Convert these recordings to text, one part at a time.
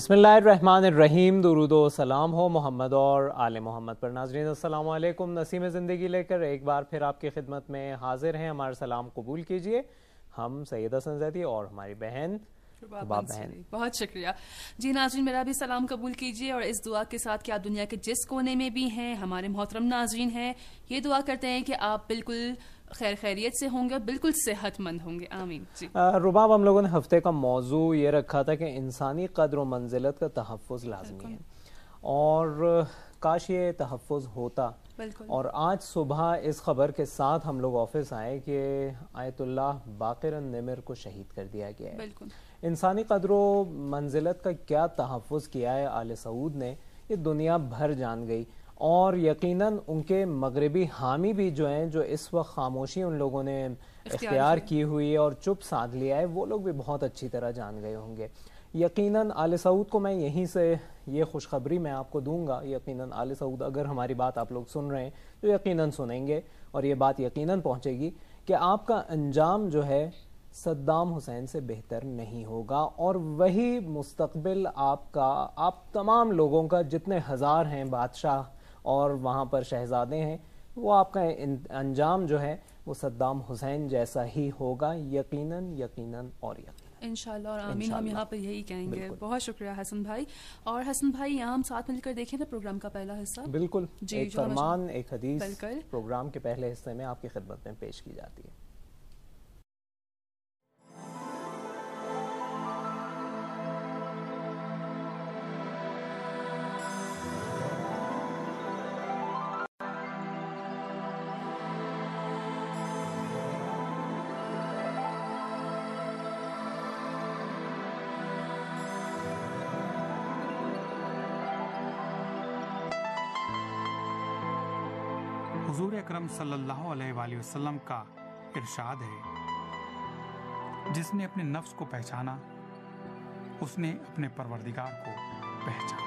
بسم اللہ الرحمن الرحیم، درود و سلام ہو محمد اور آل محمد پر۔ ناظرین السلام علیکم، نسیم زندگی لے کر ایک بار پھر آپ کی خدمت میں حاضر ہیں۔ ہمارا سلام قبول کیجئے، ہم سید حسن زیدی اور ہماری بہن رباب بہن۔ بہت شکریہ جی ناظرین، میرا بھی سلام قبول کیجیے اور اس دعا کے ساتھ کہ آپ دنیا کے جس کونے میں بھی ہیں، ہمارے محترم ناظرین ہیں، یہ دعا کرتے ہیں کہ آپ بالکل خیریت سے ہوں گے، بالکل صحت مند ہوں گے، آمین جی۔ رباب، ہم لوگوں نے ہفتے کا موضوع یہ رکھا تھا کہ انسانی قدر و منزلت کا تحفظ لازمی ہے، اور کاش یہ تحفظ ہوتا۔ اور آج صبح اس خبر کے ساتھ ہم لوگ آفس آئے کہ آیت اللہ باقر النمر کو شہید کر دیا گیا ہے۔ انسانی قدر و منزلت کا کیا تحفظ کیا ہے آل سعود نے، یہ دنیا بھر جان گئی، اور یقیناً ان کے مغربی حامی بھی جو ہیں، جو اس وقت خاموشی ان لوگوں نے اختیار کی ہوئی ہے اور چپ سادھ لیا ہے، وہ لوگ بھی بہت اچھی طرح جان گئے ہوں گے۔ یقیناً آل سعود کو میں یہیں سے یہ خوشخبری میں آپ کو دوں گا، یقیناً آل سعود اگر ہماری بات آپ لوگ سن رہے ہیں تو یقیناً سنیں گے، اور یہ بات یقیناً پہنچے گی کہ آپ کا انجام جو ہے صدام حسین سے بہتر نہیں ہوگا، اور وہی مستقبل آپ تمام لوگوں کا، جتنے ہزار ہیں بادشاہ اور وہاں پر شہزادے ہیں، وہ آپ کا انجام جو ہے وہ صدام حسین جیسا ہی ہوگا، یقیناً یقیناً اور یقیناً انشاءاللہ اور آمین۔ ہم یہاں پر یہی کہیں گے۔ بہت شکریہ حسن بھائی۔ اور حسن بھائی، یہاں ہم ساتھ مل کر دیکھیں نا پروگرام کا پہلا حصہ۔ بالکل، ایک فرمان ایک حدیث پروگرام کے پہلے حصے میں آپ کی خدمت میں پیش کی جاتی ہے۔ حضور اکرم صلی اللہ علیہ وآلہ وسلم کا ارشاد ہے، جس نے اپنے نفس کو پہچانا اس نے اپنے پروردگار کو پہچانا۔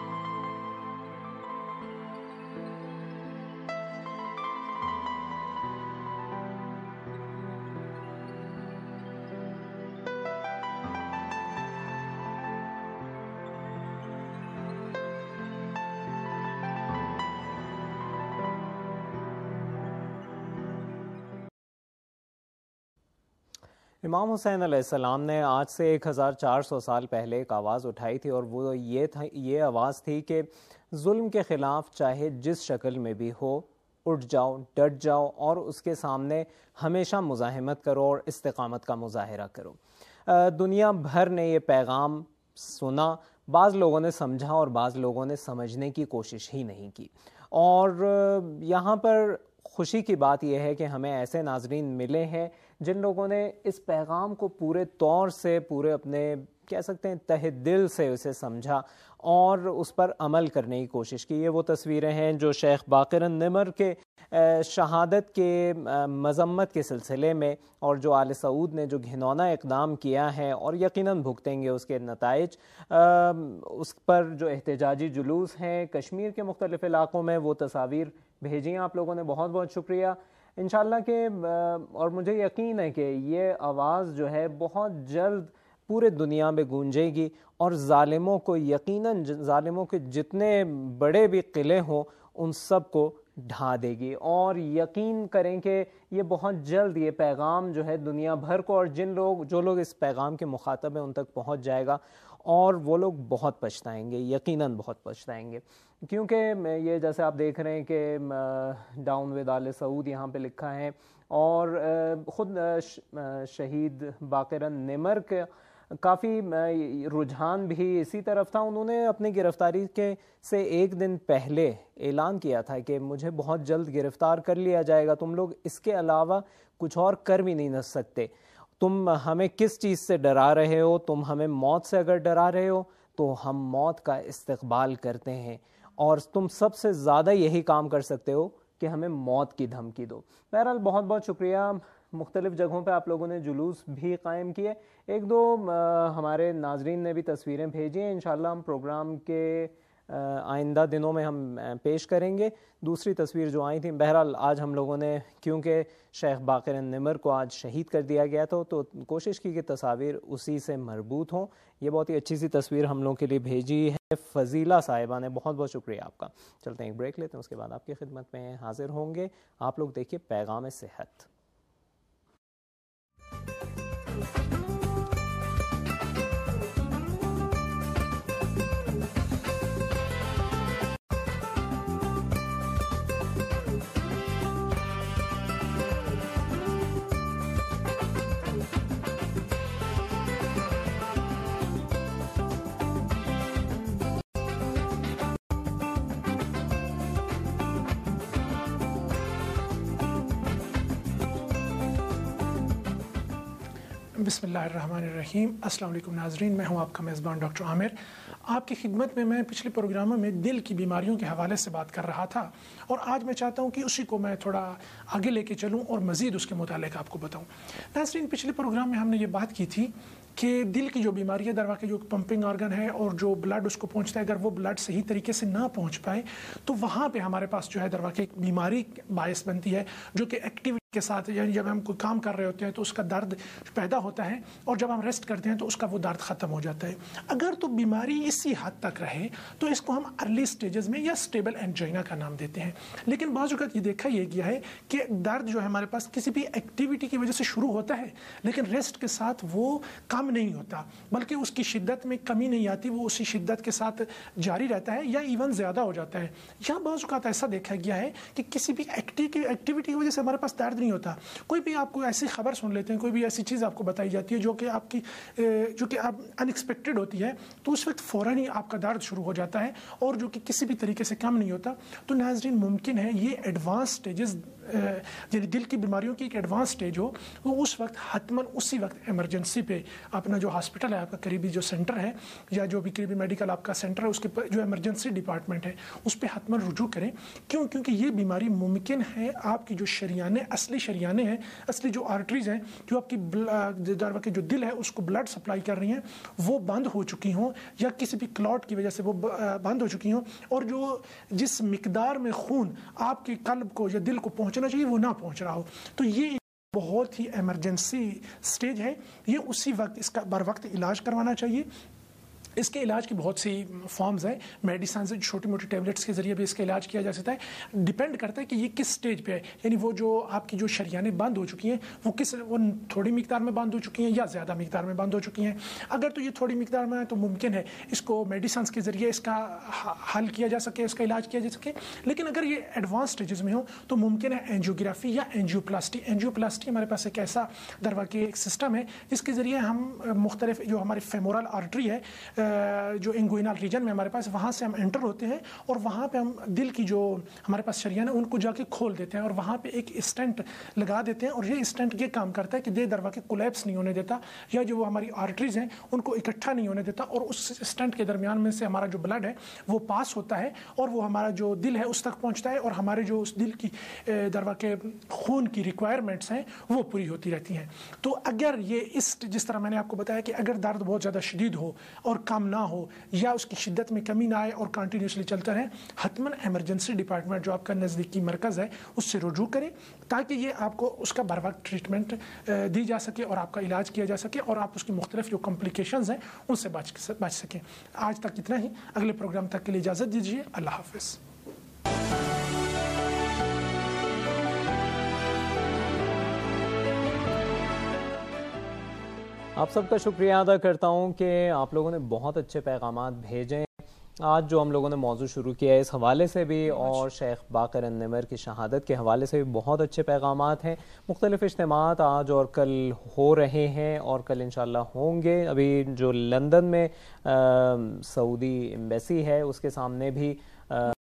امام حسین علیہ السلام نے آج سے 1400 سال پہلے ایک آواز اٹھائی تھی، اور وہ یہ آواز تھی کہ ظلم کے خلاف چاہے جس شکل میں بھی ہو، اٹھ جاؤ، ڈٹ جاؤ، اور اس کے سامنے ہمیشہ مزاحمت کرو اور استقامت کا مظاہرہ کرو۔ دنیا بھر نے یہ پیغام سنا، بعض لوگوں نے سمجھا اور بعض لوگوں نے سمجھنے کی کوشش ہی نہیں کی، اور یہاں پر خوشی کی بات یہ ہے کہ ہمیں ایسے ناظرین ملے ہیں جن لوگوں نے اس پیغام کو پورے طور سے، پورے اپنے کہہ سکتے ہیں تہ دل سے اسے سمجھا اور اس پر عمل کرنے کی کوشش کی۔ یہ وہ تصویریں ہیں جو شیخ باقر النمر کے شہادت کے مذمت کے سلسلے میں، اور جو آل سعود نے جو گھنونا اقدام کیا ہے اور یقیناً بھگتیں گے اس کے نتائج، اس پر جو احتجاجی جلوس ہیں کشمیر کے مختلف علاقوں میں، وہ تصاویر بھیجی ہیں آپ لوگوں نے، بہت بہت شکریہ۔ انشاءاللہ کہ اور مجھے یقین ہے کہ یہ آواز جو ہے بہت جلد پورے دنیا میں گونجے گی، اور ظالموں کو یقیناً، ظالموں کے جتنے بڑے بھی قلعے ہوں ان سب کو ڈھا دے گی، اور یقین کریں کہ یہ بہت جلد یہ پیغام جو ہے دنیا بھر کو، اور جو لوگ اس پیغام کے مخاطب ہیں ان تک پہنچ جائے گا، اور وہ لوگ بہت پچھتائیں گے، یقیناً بہت پچھتائیں گے۔ کیونکہ یہ جیسے آپ دیکھ رہے ہیں کہ ڈاؤن ود آل سعود یہاں پہ لکھا ہے، اور خود شہید باقر النمر کے کافی رجحان بھی اسی طرف تھا۔ انہوں نے اپنی گرفتاری سے ایک دن پہلے اعلان کیا تھا کہ مجھے بہت جلد گرفتار کر لیا جائے گا، تم لوگ اس کے علاوہ کچھ اور کر بھی نہیں سکتے، تم ہمیں کس چیز سے ڈرا رہے ہو، تم ہمیں موت سے اگر ڈرا رہے ہو تو ہم موت کا استقبال کرتے ہیں، اور تم سب سے زیادہ یہی کام کر سکتے ہو کہ ہمیں موت کی دھمکی دو۔ بہرحال بہت بہت شکریہ۔ مختلف جگہوں پہ آپ لوگوں نے جلوس بھی قائم کیے، ایک دو ہمارے ناظرین نے بھی تصویریں بھیجی ہیں، انشاءاللہ ہم پروگرام کے آئندہ دنوں میں ہم پیش کریں گے. دوسری تصویر جو آئی تھی، بہرحال آج ہم لوگوں نے کیونکہ شیخ باقر النمر کو آج شہید کر دیا گیا تھا تو کوشش کی کہ تصاویر اسی سے مربوط ہوں. یہ بہت ہی اچھی سی تصویر ہم لوگوں کے لیے بھیجی ہے فضیلہ صاحبہ نے، بہت بہت شکریہ آپ کا. چلتے ہیں ایک بریک لیتے ہیں، اس کے بعد آپ کی خدمت میں حاضر ہوں گے. آپ لوگ دیکھیے پیغام صحت. بسم اللہ الرحمن الرحیم. السلام علیکم ناظرین، میں ہوں آپ کا میزبان ڈاکٹر عامر. آپ کی خدمت میں پچھلے پروگراموں میں دل کی بیماریوں کے حوالے سے بات کر رہا تھا، اور آج میں چاہتا ہوں کہ اسی کو میں تھوڑا آگے لے کے چلوں اور مزید اس کے متعلق آپ کو بتاؤں. ناظرین، پچھلے پروگرام میں ہم نے یہ بات کی تھی کہ دل کی جو بیماری ہے، در واقع جو پمپنگ آرگن ہے اور جو بلڈ اس کو پہنچتا ہے، اگر وہ بلڈ صحیح طریقے سے نہ پہنچ پائے تو وہاں پہ ہمارے پاس جو ہے در واقع ایک بیماری باعث بنتی ہے، جو کہ ایکٹیویٹی کے ساتھ، یعنی جب ہم کوئی کام کر رہے ہوتے ہیں تو اس کا درد پیدا ہوتا ہے، اور جب ہم ریسٹ کرتے ہیں تو اس کا وہ درد ختم ہو جاتا ہے. اگر تو بیماری اسی حد تک رہے تو اس کو ہم ارلی سٹیجز میں یا سٹیبل انجائنا کا نام دیتے ہیں. لیکن بعض اوقات یہ دیکھا یہ گیا ہے کہ درد جو ہے ہمارے پاس کسی بھی ایکٹیویٹی کی وجہ سے شروع ہوتا ہے، لیکن ریسٹ کے ساتھ وہ کم نہیں ہوتا، بلکہ اس کی شدت میں کمی نہیں آتی، وہ اسی شدت کے ساتھ جاری رہتا ہے یا ایون زیادہ ہو جاتا ہے. یا بعض اوقات ایسا دیکھا گیا ہے کہ کسی بھی ایکٹیویٹی کی وجہ سے ہمارے پاس درد نہیں ہوتا. کوئی بھی آپ کو ایسی خبر سن لیتے ہیں، کوئی بھی ایسی چیز آپ کو بتائی جاتی ہے جو کہ آپ ان ایکسپیکٹڈ ہوتی ہے، تو اس وقت فوراً ہی آپ کا درد شروع ہو جاتا ہے، اور جو کہ کسی بھی طریقے سے کم نہیں ہوتا. تو ناظرین، ممکن ہے یہ ایڈوانس سٹیجز، یعنی دل کی بیماریوں کی ایک ایڈوانس سٹیج ہو، وہ اس وقت حتماً اسی وقت ایمرجنسی پہ اپنا جو ہاسپٹل ہے، آپ کا قریبی جو سینٹر ہے یا جو بھی قریبی میڈیکل آپ کا سینٹر ہے، اس کے جو ایمرجنسی ڈپارٹمنٹ ہے اس پہ حتماً رجوع کریں. کیونکہ یہ بیماری ممکن ہے آپ کی جو شریانے، اصلی شریانے ہیں، اصلی جو آرٹریز ہیں، جو آپ کی جو دل ہے اس کو بلڈ سپلائی کر رہی ہیں، وہ بند ہو چکی ہوں، یا کسی بھی کلاٹ کی وجہ سے وہ بند ہو چکی ہوں، اور جو جس مقدار میں خون آپ کے قلب کو یا دل کو پہنچنا چاہیے وہ نہ پہنچ رہا ہو. تو یہ بہت ہی ایمرجنسی سٹیج ہے. یہ اسی وقت اس کا بر وقت علاج کروانا چاہیے. اس کے علاج کی بہت سی فارمز ہیں، میڈیسن سے چھوٹی موٹی ٹیبلٹس کے ذریعے بھی اس کا علاج کیا جا سکتا ہے. ڈیپینڈ کرتا ہے کہ یہ کس سٹیج پہ ہے، یعنی وہ جو آپ کی جو شریانیں بند ہو چکی ہیں وہ تھوڑی مقدار میں بند ہو چکی ہیں یا زیادہ مقدار میں بند ہو چکی ہیں. اگر تو یہ تھوڑی مقدار میں ہے تو ممکن ہے اس کو میڈیسنس کے ذریعے اس کا حل کیا جا سکے، اس کا علاج کیا جا سکے. لیکن اگر یہ ایڈوانس سٹیجز میں ہو تو ممکن ہے اینجیوگرافی یا اینجیوپلاسٹی. اینجیوپلاسٹی ہمارے پاس ایک ایسا در واقع ایک سسٹم ہے جس کے ذریعے ہم مختلف جو ہماری فیمورل آرٹری ہے، جو انگوئنال ریجن میں ہمارے پاس، وہاں سے ہم انٹر ہوتے ہیں، اور وہاں پہ ہم دل کی جو ہمارے پاس شریان ہیں ان کو جا کے کھول دیتے ہیں، اور وہاں پہ ایک اسٹنٹ لگا دیتے ہیں. اور یہ اسٹنٹ یہ کام کرتا ہے کہ دل در واقع کولیپس نہیں ہونے دیتا، یا جو وہ ہماری آرٹریز ہیں ان کو اکٹھا نہیں ہونے دیتا، اور اس اسٹنٹ کے درمیان میں سے ہمارا جو بلڈ ہے وہ پاس ہوتا ہے، اور وہ ہمارا جو دل ہے اس تک پہنچتا ہے، اور ہمارے جو اس دل کی در واقع خون کی ریکوائرمنٹس ہیں وہ پوری ہوتی رہتی ہیں. تو اگر یہ جس طرح میں نے آپ کو بتایا کہ اگر درد بہت زیادہ شدید ہو اور کم نہ ہو، یا اس کی شدت میں کمی نہ آئے اور کنٹینیوسلی چلتا رہے، حتماً ایمرجنسی ڈپارٹمنٹ جو آپ کا نزدیکی مرکز ہے اس سے رجوع کریں، تاکہ یہ آپ کو اس کا بر وقت ٹریٹمنٹ دی جا سکے اور آپ کا علاج کیا جا سکے، اور آپ اس کی مختلف جو کمپلیکیشنز ہیں ان سے بچ سکیں. آج تک اتنا ہی. اگلے پروگرام تک کے لیے اجازت دیجیے. اللہ حافظ. آپ سب کا شکریہ ادا کرتا ہوں کہ آپ لوگوں نے بہت اچھے پیغامات بھیجے. آج جو ہم لوگوں نے موضوع شروع کیا ہے اس حوالے سے بھی، اور شیخ باقر النمر کی شہادت کے حوالے سے بھی بہت اچھے پیغامات ہیں. مختلف اجتماعات آج اور کل ہو رہے ہیں، اور کل انشاءاللہ ہوں گے. ابھی جو لندن میں سعودی ایمبیسی ہے اس کے سامنے بھی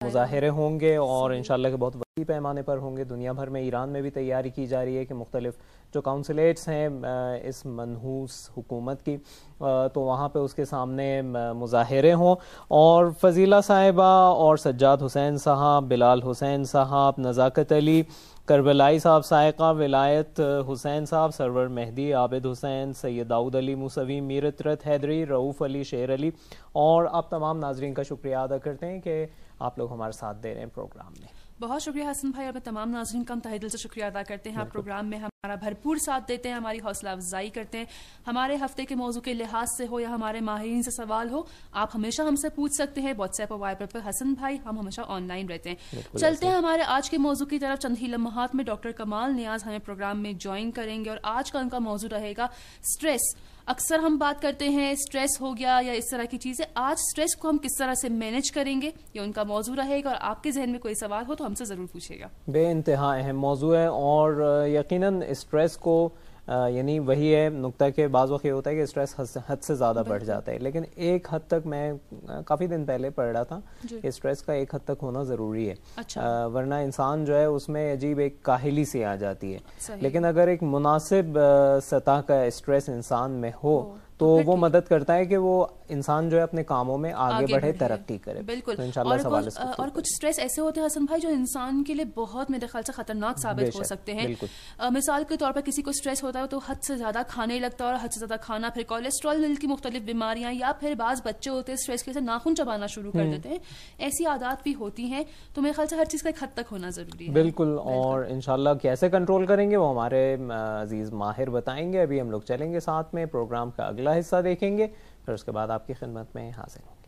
مظاہرے ہوں گے اور انشاءاللہ کہ بہت بڑی پیمانے پر ہوں گے. دنیا بھر میں ایران میں بھی تیاری کی جا رہی ہے کہ مختلف جو کونسلیٹس ہیں اس منحوس حکومت کی تو وہاں پہ اس کے سامنے مظاہرے ہوں. اور فضیلہ صاحبہ اور سجاد حسین صاحب، بلال حسین صاحب، نزاکت علی کربلائی صاحب، سائقہ ولایت حسین صاحب، سرور مہدی، عابد حسین، سید داؤد علی موسوی، میر اطرت حیدری، رؤوف علی، شیر علی اور آپ تمام ناظرین کا شکریہ ادا کرتے ہیں کہ آپ لوگ ہمارے ساتھ دے رہے ہیں پروگرام میں. بہت شکریہ حسن بھائی، اور میں تمام ناظرین کا تہہ دل سے شکریہ ادا کرتے ہیں. آپ پروگرام میں ہمارا بھرپور ساتھ دیتے ہیں، ہماری حوصلہ افزائی کرتے ہیں. ہمارے ہفتے کے موضوع کے لحاظ سے ہو یا ہمارے ماہرین سے سوال ہو، آپ ہمیشہ ہم سے پوچھ سکتے ہیں واٹس ایپ اور وائبر پر. حسن بھائی ہم ہمیشہ آن لائن رہتے ہیں. چلتے ہیں ہمارے آج کے موضوع کی طرف. چند ہی لمحات میں ڈاکٹر کمال نیاز ہمیں پروگرام میں جوائن کریں گے اور آج کا ان کا موضوع رہے گا اسٹریس. اکثر ہم بات کرتے ہیں اسٹریس ہو گیا یا اس طرح کی چیزیں. آج اسٹریس کو ہم کس طرح سے مینج کریں گے یہ ان کا موضوع رہے گا، اور آپ کے ذہن میں کوئی سوال ہو تو ہم سے ضرور پوچھیے گا. بے انتہا اہم موضوع ہے اور یقیناً اسٹریس کو یعنی وہی ہے نقطہ کہ بعض وقت یہ ہوتا ہے کہ اسٹریس حد سے زیادہ بڑھ جاتا ہے، لیکن ایک حد تک میں کافی دن پہلے پڑھ رہا تھا کہ اسٹریس کا ایک حد تک ہونا ضروری ہے، ورنہ انسان جو ہے اس میں عجیب ایک کاہلی سی آ جاتی ہے. لیکن اگر ایک مناسب سطح کا اسٹریس انسان میں ہو تو وہ مدد کرتا ہے کہ وہ انسان جو ہے اپنے کاموں میں آگے بڑھے، ترقی کرے. بالکل. انشاءاللہ اور کچھ اسٹریس ایسے ہوتے ہیں حسن بھائی جو انسان کے لیے بہت میرے خیال سے خطرناک ثابت ہو سکتے ہیں. مثال کے طور پر کسی کو اسٹریس ہوتا ہے تو حد سے زیادہ کھانے لگتا ہے، اور حد سے زیادہ کھانا پھر کولیسٹرول، دل کی مختلف بیماریاں، یا پھر بعض بچے ہوتے ہیں اسٹریس کی وجہ سے ناخن چبانا شروع کر دیتے ہیں. ایسی عادات بھی ہوتی ہیں. تو میرے خیال سے ہر چیز کا ایک حد تک ہونا ضروری ہے. بالکل. اور انشاءاللہ کیسے کنٹرول کریں گے وہ ہمارے عزیز ماہر بتائیں گے. ابھی ہم لوگ چلیں گے ساتھ میں، پروگرام کا اگلا حصہ دیکھیں گے، پھر اس کے بعد آپ کی خدمت میں حاضر ہوں گے.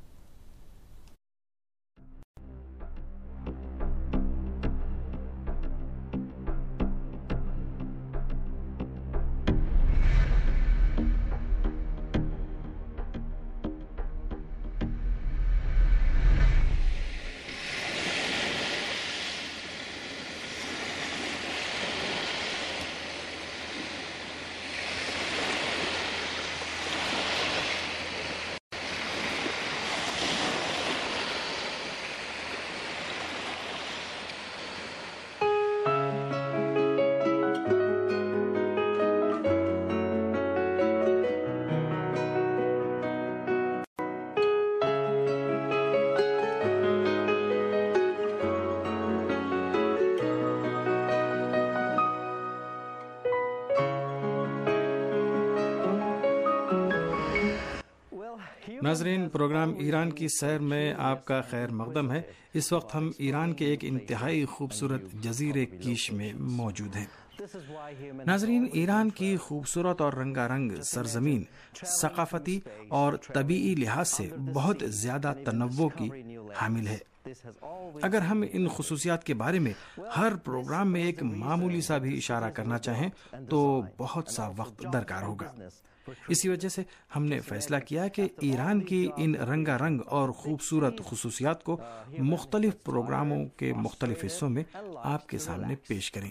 ناظرین، پروگرام ایران کی سیر میں آپ کا خیر مقدم ہے. اس وقت ہم ایران کے ایک انتہائی خوبصورت جزیرے کیش میں موجود ہیں. ناظرین، ایران کی خوبصورت اور رنگا رنگ سرزمین ثقافتی اور طبعی لحاظ سے بہت زیادہ تنوع کی حامل ہے. اگر ہم ان خصوصیات کے بارے میں ہر پروگرام میں ایک معمولی سا بھی اشارہ کرنا چاہیں تو بہت سا وقت درکار ہوگا. اسی وجہ سے ہم نے فیصلہ کیا کہ ایران کی ان رنگا رنگ اور خوبصورت خصوصیات کو مختلف پروگراموں کے مختلف حصوں میں آپ کے سامنے پیش کریں.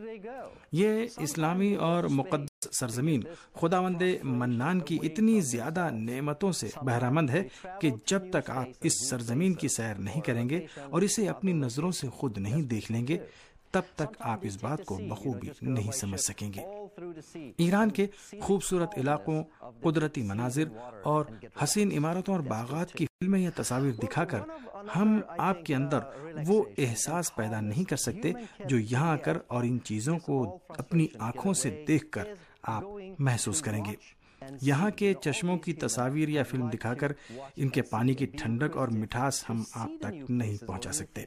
یہ اسلامی اور مقدس سرزمین خداوند منان کی اتنی زیادہ نعمتوں سے بہرہ مند ہے کہ جب تک آپ اس سرزمین کی سیر نہیں کریں گے اور اسے اپنی نظروں سے خود نہیں دیکھ لیں گے تب تک آپ اس بات کو بخوبی نہیں سمجھ سکیں گے. ایران کے خوبصورت علاقوں، قدرتی مناظر اور حسین عمارتوں اور باغات کی فلمیں یا تصاویر دکھا کر ہم آپ کے اندر وہ احساس پیدا نہیں کر سکتے جو یہاں آ کر اور ان چیزوں کو اپنی آنکھوں سے دیکھ کر آپ محسوس کریں گے. یہاں کے چشموں کی تصاویر یا فلم دکھا کر ان کے پانی کی ٹھنڈک اور مٹھاس ہم آپ تک نہیں پہنچا سکتے.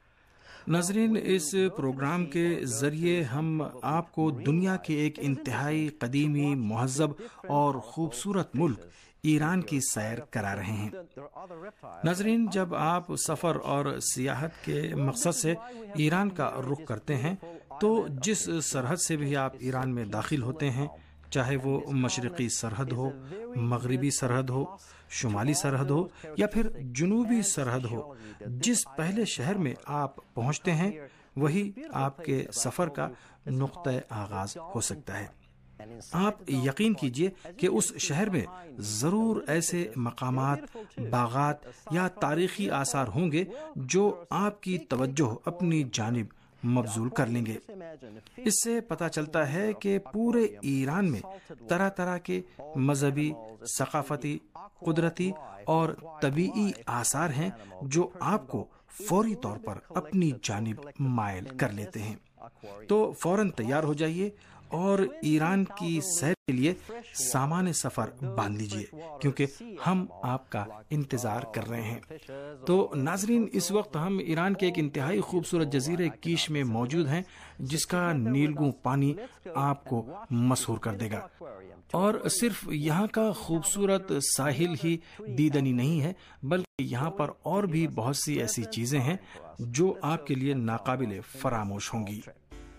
ناظرین، اس پروگرام کے ذریعے ہم آپ کو دنیا کے ایک انتہائی قدیمی، مہذب اور خوبصورت ملک ایران کی سیر کرا رہے ہیں. ناظرین، جب آپ سفر اور سیاحت کے مقصد سے ایران کا رخ کرتے ہیں تو جس سرحد سے بھی آپ ایران میں داخل ہوتے ہیں، چاہے وہ مشرقی سرحد ہو، مغربی سرحد ہو، شمالی سرحد ہو یا پھر جنوبی سرحد ہو، جس پہلے شہر میں آپ پہنچتے ہیں وہی آپ کے سفر کا نقطہ آغاز ہو سکتا ہے. آپ یقین کیجئے کہ اس شہر میں ضرور ایسے مقامات، باغات یا تاریخی آثار ہوں گے جو آپ کی توجہ اپنی جانب مبذول کر لیں گے۔ اس سے پتہ چلتا ہے کہ پورے ایران میں طرح طرح کے مذہبی، ثقافتی، قدرتی اور طبعی آثار ہیں جو آپ کو فوری طور پر اپنی جانب مائل کر لیتے ہیں۔ تو فوراً تیار ہو جائیے اور ایران کی سیر کے لیے سامان سفر باندھ لیجیے، کیونکہ ہم آپ کا انتظار کر رہے ہیں۔ تو ناظرین، اس وقت ہم ایران کے ایک انتہائی خوبصورت جزیرے کیش میں موجود ہیں، جس کا نیلگوں پانی آپ کو مسحور کر دے گا۔ اور صرف یہاں کا خوبصورت ساحل ہی دیدنی نہیں ہے، بلکہ یہاں پر اور بھی بہت سی ایسی چیزیں ہیں جو آپ کے لیے ناقابل فراموش ہوں گی۔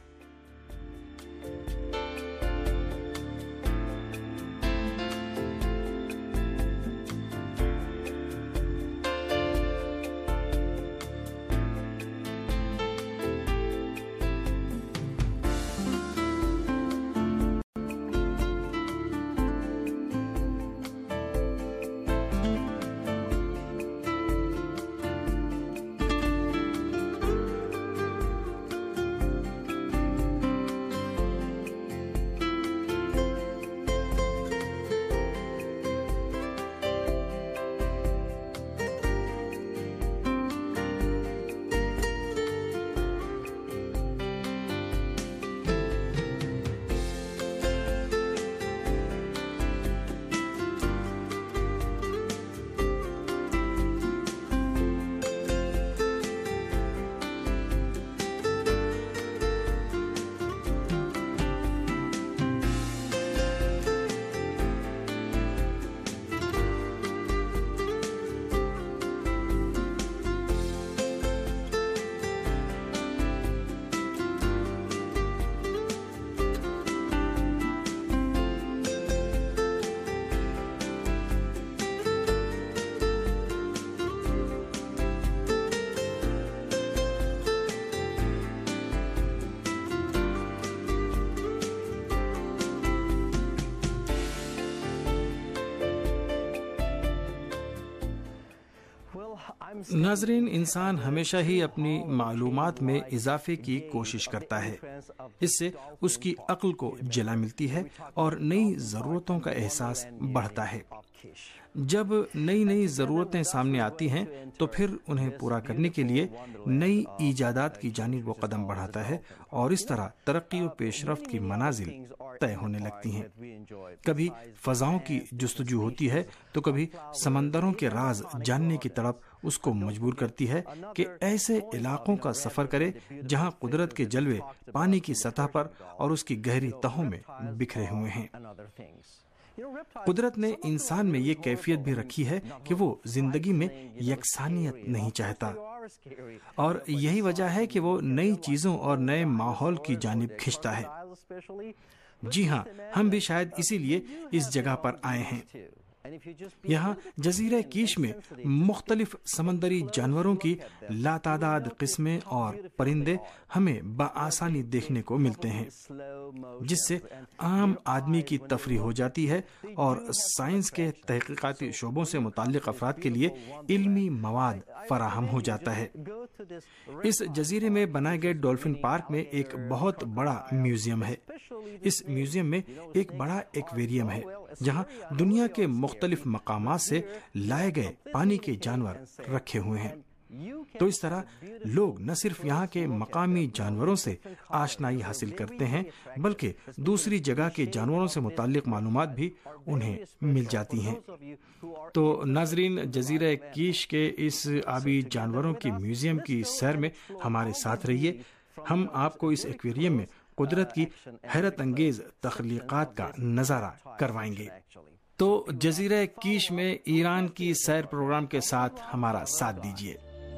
ناظرین، انسان ہمیشہ ہی اپنی معلومات میں اضافے کی کوشش کرتا ہے۔ اس سے اس کی عقل کو جلا ملتی ہے اور نئی ضرورتوں کا احساس بڑھتا ہے۔ جب نئی ضرورتیں سامنے آتی ہیں تو پھر انہیں پورا کرنے کے لیے نئی ایجادات کی جانب وہ قدم بڑھاتا ہے، اور اس طرح ترقی و پیش رفت کی منازل طے ہونے لگتی ہیں۔ کبھی فضاؤں کی جستجو ہوتی ہے تو کبھی سمندروں کے راز جاننے کی تڑپ اس کو مجبور کرتی ہے کہ ایسے علاقوں کا سفر کرے جہاں قدرت کے جلوے پانی کی سطح پر اور اس کی گہری تہوں میں بکھرے ہوئے ہیں۔ قدرت نے انسان میں یہ کیفیت بھی رکھی ہے کہ وہ زندگی میں یکسانیت نہیں چاہتا، اور یہی وجہ ہے کہ وہ نئی چیزوں اور نئے ماحول کی جانب کھنچتا ہے۔ جی ہاں، ہم بھی شاید اسی لیے اس جگہ پر آئے ہیں۔ یہاں جزیرہ کیش میں مختلف سمندری جانوروں کی لاتعداد قسمیں اور پرندے ہمیں بآسانی دیکھنے کو ملتے ہیں، جس سے عام آدمی کی تفریح ہو جاتی ہے اور سائنس کے تحقیقاتی شعبوں سے متعلق افراد کے لیے علمی مواد فراہم ہو جاتا ہے۔ اس جزیرے میں بنائے گئے ڈولفن پارک میں ایک بہت بڑا میوزیم ہے۔ اس میوزیم میں ایک بڑا ایکویریم ہے جہاں دنیا کے مختلف مقامات سے لائے گئے پانی کے جانور رکھے ہوئے ہیں۔ تو اس طرح لوگ نہ صرف یہاں کے مقامی جانوروں سے آشنائی حاصل کرتے ہیں، بلکہ دوسری جگہ کے جانوروں سے متعلق معلومات بھی انہیں مل جاتی ہیں۔ تو ناظرین، جزیرہ کیش کے اس آبی جانوروں کی میوزیم کی سیر میں ہمارے ساتھ رہیے۔ ہم آپ کو اس ایکویریم میں قدرت کی حیرت انگیز تخلیقات کا نظارہ کروائیں گے۔ تو جزیرہ کیش میں ایران کی سیر پروگرام کے ساتھ ہمارا ساتھ دیجیے۔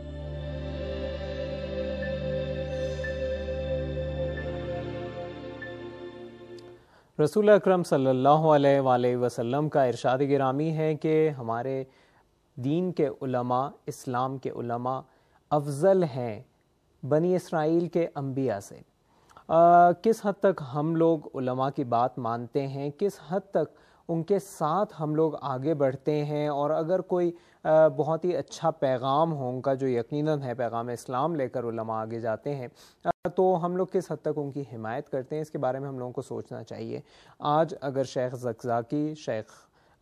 رسول اکرم صلی اللہ علیہ وآلہ وسلم کا ارشاد گرامی ہے کہ ہمارے دین کے علماء، اسلام کے علماء افضل ہیں بنی اسرائیل کے انبیاء سے، کس حد تک ہم لوگ علماء کی بات مانتے ہیں, کس حد تک ان کے ساتھ ہم لوگ آگے بڑھتے ہیں, اور اگر کوئی بہت ہی اچھا پیغام ہو ان کا, جو یقیناً ہے پیغام اسلام لے کر علماء آگے جاتے ہیں, تو ہم لوگ کس حد تک ان کی حمایت کرتے ہیں, اس کے بارے میں ہم لوگوں کو سوچنا چاہیے. آج اگر شیخ زکزاکی, شیخ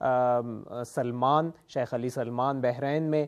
سلمان, شیخ علی سلمان بحرین میں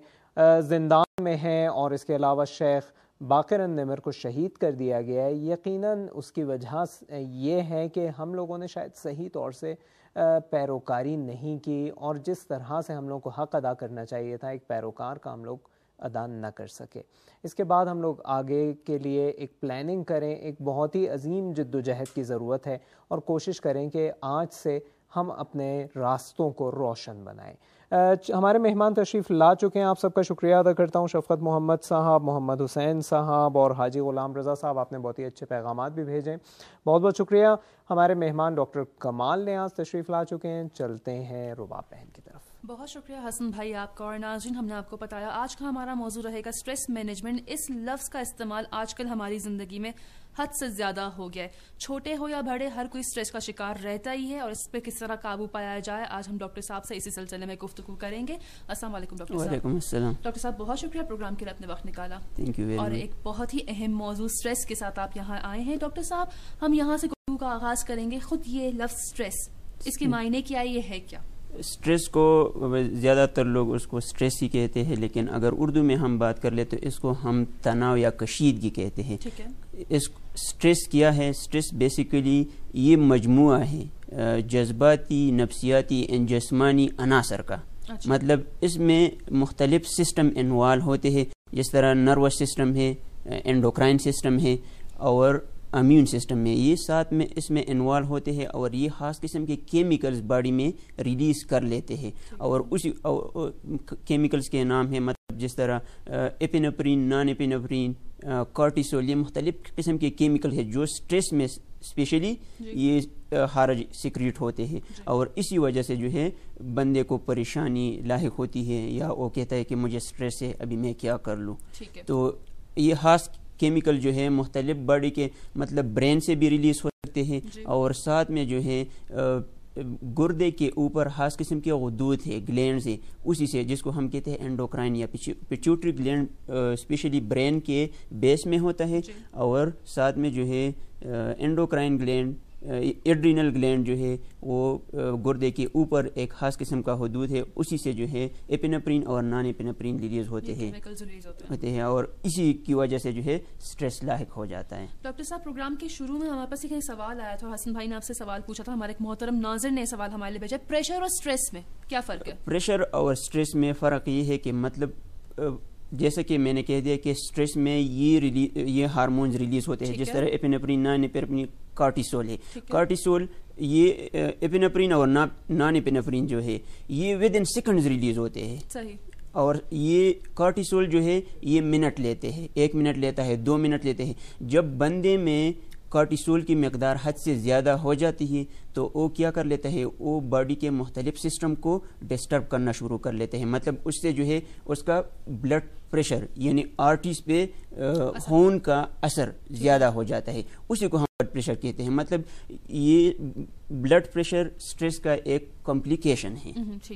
زندان میں ہیں, اور اس کے علاوہ شیخ باقر النمر کو شہید کر دیا گیا ہے, یقیناً اس کی وجہ یہ ہے کہ ہم لوگوں نے شاید صحیح طور سے پیروکاری نہیں کی, اور جس طرح سے ہم لوگوں کو حق ادا کرنا چاہیے تھا ایک پیروکار کا, ہم لوگ ادا نہ کر سکے. اس کے بعد ہم لوگ آگے کے لیے ایک پلاننگ کریں, ایک بہت ہی عظیم جد و جہد کی ضرورت ہے, اور کوشش کریں کہ آج سے ہم اپنے راستوں کو روشن بنائیں. ہمارے مہمان تشریف لا چکے ہیں, آپ سب کا شکریہ ادا کرتا ہوں. شفقت محمد صاحب, محمد حسین صاحب اور حاجی غلام رضا صاحب, آپ نے بہت ہی اچھے پیغامات بھی بھیجے, بہت بہت شکریہ. ہمارے مہمان ڈاکٹر کمال نیاز تشریف لا چکے ہیں. چلتے ہیں رباب بہن کی طرف. بہت شکریہ حسن بھائی آپ کا. اور ناظرین, ہم نے آپ کو بتایا آج کا ہمارا موضوع رہے گا اسٹریس مینجمنٹ. اس لفظ کا استعمال آج کل ہماری زندگی میں حد سے زیادہ ہو گیا ہے. چھوٹے ہو یا بڑے, ہر کوئی اسٹریس کا شکار رہتا ہی ہے, اور اس پہ کس طرح قابو پایا جائے, آج ہم ڈاکٹر صاحب سے اسی سلسلے میں گفتگو کریں گے. السلام علیکم ڈاکٹر صاحب. وعلیکم السلام. ڈاکٹر صاحب بہت شکریہ پروگرام کے لیے اپنے وقت نکالا, اور ایک بہت ہی اہم موضوع اسٹریس کے ساتھ آپ یہاں آئے ہیں. ڈاکٹر صاحب, ہم یہاں سے گفتگو کا آغاز کریں گے. خود یہ لفظ اسٹریس, اس کے معنی کیا, یہ ہے کیا؟ اسٹریس کو زیادہ تر لوگ اس کو اسٹریس ہی کہتے ہیں, لیکن اگر اردو میں ہم بات کر لیں تو اس کو ہم تناؤ یا کشیدگی کہتے ہیں. ٹھیک ہے. اس اسٹریس کیا ہے؟ اسٹریس بیسیکلی یہ مجموعہ ہے جذباتی, نفسیاتی, جسمانی عناصر کا. مطلب اس میں مختلف سسٹم انوالو ہوتے ہیں, جس طرح نروس سسٹم ہے, انڈوکرائن سسٹم ہے اور امیون سسٹم میں, یہ ساتھ میں اس میں انوالو ہوتے ہیں, اور یہ خاص قسم کے کیمیکلز باڈی میں ریلیز کر لیتے ہیں. اور اسی کیمیکلز کے نام ہیں, مطلب جس طرح ایپینفرین, نان ایپینفرین, کارٹیسول, یہ مختلف قسم کے کیمیکل ہیں جو اسٹریس میں اسپیشلی یہ خارج سیکریٹ ہوتے ہیں, اور اسی وجہ سے جو ہے بندے کو پریشانی لاحق ہوتی ہے, یا وہ کہتا ہے کہ مجھے اسٹریس ہے, ابھی میں کیا کر لوں. تو یہ خاص کیمیکل جو ہے مختلف باڈی کے مطلب برین سے بھی ریلیز ہو سکتے ہیں, اور ساتھ میں جو ہے گردے کے اوپر خاص قسم کے غدود ہے, گلینڈز ہے, اسی سے جس کو ہم کہتے ہیں انڈوکرائن یا پیچوٹری گلینڈ, اسپیشلی برین کے بیس میں ہوتا ہے, اور ساتھ میں جو ہے انڈوکرائن گلینڈ, ایڈرینل گلینڈ جو ہے وہ گردے کے اوپر ایک خاص قسم کا حدود ہے, اسی سے جو ہے ایپینفرین اور نان ایپینفرین ریلیز ہوتے ہیں, اور اسی کی وجہ سے جو ہے اسٹریس لاحق ہو جاتا ہے. ڈاکٹر صاحب, پروگرام کے شروع میں ہمارے پاس ایک سوال آیا تھا, حسن بھائی نے آپ سے سوال پوچھا تھا, ہمارے ایک محترم ناظر نے سوال ہمارے لیے بھیجا, پریشر اور اسٹریس میں کیا فرق ہے؟ پریشر اور اسٹریس میں فرق یہ ہے کہ مطلب جیسے کہ میں نے کہہ دیا کہ اسٹریس میں یہ ہارمونز ریلیز ہوتے ہیں, جس طرح ایپینفرین, نان ایپینفرین, کارٹیسول ہے. کارٹیسول یہ ایپینفرین اور نان ایپینفرین جو ہے یہ ود ان سیکنڈز ریلیز ہوتے ہیں. صحیح. اور یہ کارٹیسول جو ہے یہ منٹ لیتے ہیں, 1 منٹ لیتا ہے, 2 منٹ لیتے ہیں. جب بندے میں کارٹیسول کی مقدار حد سے زیادہ ہو جاتی ہے تو وہ کیا کر لیتا ہے, وہ باڈی کے مختلف سسٹم کو ڈسٹرب کرنا شروع کر لیتے ہیں. مطلب اس سے جو ہے اس کا بلڈ پریشر یعنی آرٹریز پہ خون کا اثر زیادہ ہو جاتا ہے, اسی کو ہم بلڈ پریشر کہتے ہیں. مطلب یہ بلڈ پریشر اسٹریس کا ایک کمپلیکیشن ہے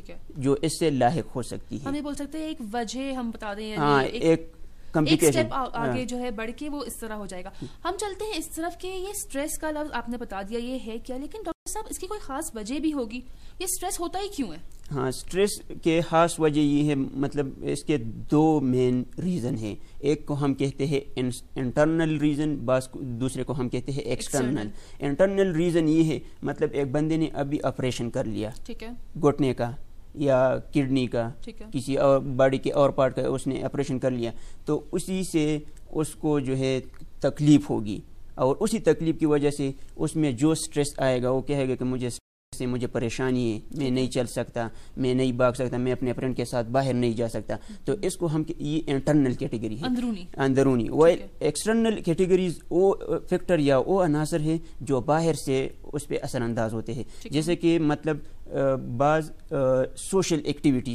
جو اس سے لاحق ہو سکتی ہے. ہم یہ بول سکتے ہیں ایک وجہ ہم بتا دیں, ہاں ایک اسٹیپ آگے جو ہے بڑھ کے وہ اس طرح ہو جائے گا. ہم چلتے ہیں اس طرف کہ یہ اسٹریس کا لفظ آپ نے بتا دیا یہ ہے کیا, لیکن ڈاکٹر صاحب اس کی کوئی خاص وجہ بھی ہوگی, یہ اسٹریس ہوتا ہی کیوں ہے؟ ہاں, اسٹریس کے خاص وجہ یہ ہے, مطلب اس کے 2 مین ریزن ہیں. ایک کو ہم کہتے ہیں انٹرنل ریزن, دوسرے کو ہم کہتے ہیں ایکسٹرنل. انٹرنل ریزن یہ ہے, مطلب ایک بندے نے ابھی آپریشن کر لیا, ٹھیک ہے, گھٹنے کا یا کڈنی کا, کسی اور باڈی کے اور پارٹ کا اس نے آپریشن کر لیا, تو اسی سے اس کو جو ہے تکلیف ہوگی, اور اسی تکلیف کی وجہ سے اس میں جو سٹریس آئے گا وہ کہے گا کہ مجھے پریشانی ہے, میں نہیں چل سکتا, میں نہیں بھاگ سکتا, میں اپنے فرینڈ کے ساتھ باہر نہیں جا سکتا. تو اس کو ہم یہ انٹرنل کیٹیگری ہے, اندرونی. وہ ایکسٹرنل کیٹیگریز وہ فیکٹر یا وہ عناصر ہے جو باہر سے اس پہ اثر انداز ہوتے ہیں, جیسے کہ مطلب بعض سوشل ایکٹیویٹیز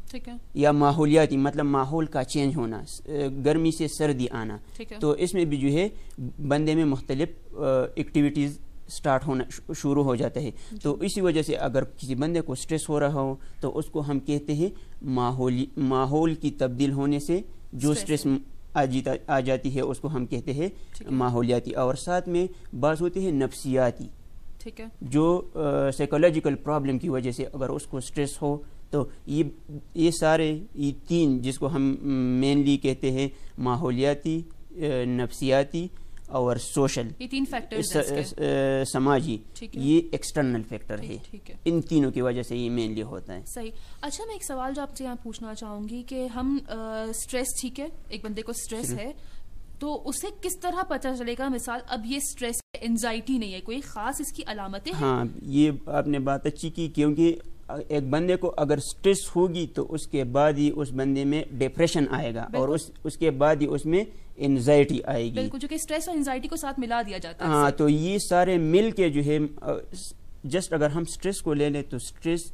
یا ماحولیاتی مطلب ماحول کا چینج ہونا، گرمی سے سردی آنا، تو اس میں بھی جو ہے بندے میں مختلف ایکٹیویٹیز سٹارٹ ہونا شروع ہو جاتا ہے. تو اسی وجہ سے اگر کسی بندے کو سٹریس ہو رہا ہو تو اس کو ہم کہتے ہیں ماحول کی تبدیل ہونے سے جو سٹریس آ جاتی ہے اس کو ہم کہتے ہیں ماحولیاتی. اور ساتھ میں بعض ہوتے ہیں نفسیاتی، جو سائیکولوجیکل پرابلم کی وجہ سے اگر اس کو سٹریس ہو تو یہ سارے یہ تین جس کو ہم مینلی کہتے ہیں ماحولیاتی، نفسیاتی اور سوشل، یہ تین فیکٹرز سماجی، یہ ایکسٹرنل فیکٹر ہے. ان تینوں کی وجہ سے یہ مینلی ہوتا ہے. صحیح. اچھا میں ایک سوال جو آپ سے یہاں پوچھنا چاہوں گی کہ ہم سٹریس، ٹھیک ہے ایک بندے کو سٹریس ہے تو اسے کس طرح پتہ چلے گا مثال اب یہ سٹریس انزائٹی نہیں ہے، کوئی خاص اس کی علامتیں ہیں؟ ہاں یہ آپ نے بات اچھی کی، کیونکہ ایک بندے کو اگر سٹریس ہوگی تو اس کے بعد ہی اس بندے میں ڈپریشن آئے گا اور اس کے بعد ہی اس میں انزائٹی آئے گی. بالکل، جو کہ سٹریس اور انزائٹی کو ساتھ ملا دیا جاتا ہے. ہاں تو یہ سارے مل کے جو ہے جسٹ اگر ہم سٹریس کو لے لیں تو سٹریس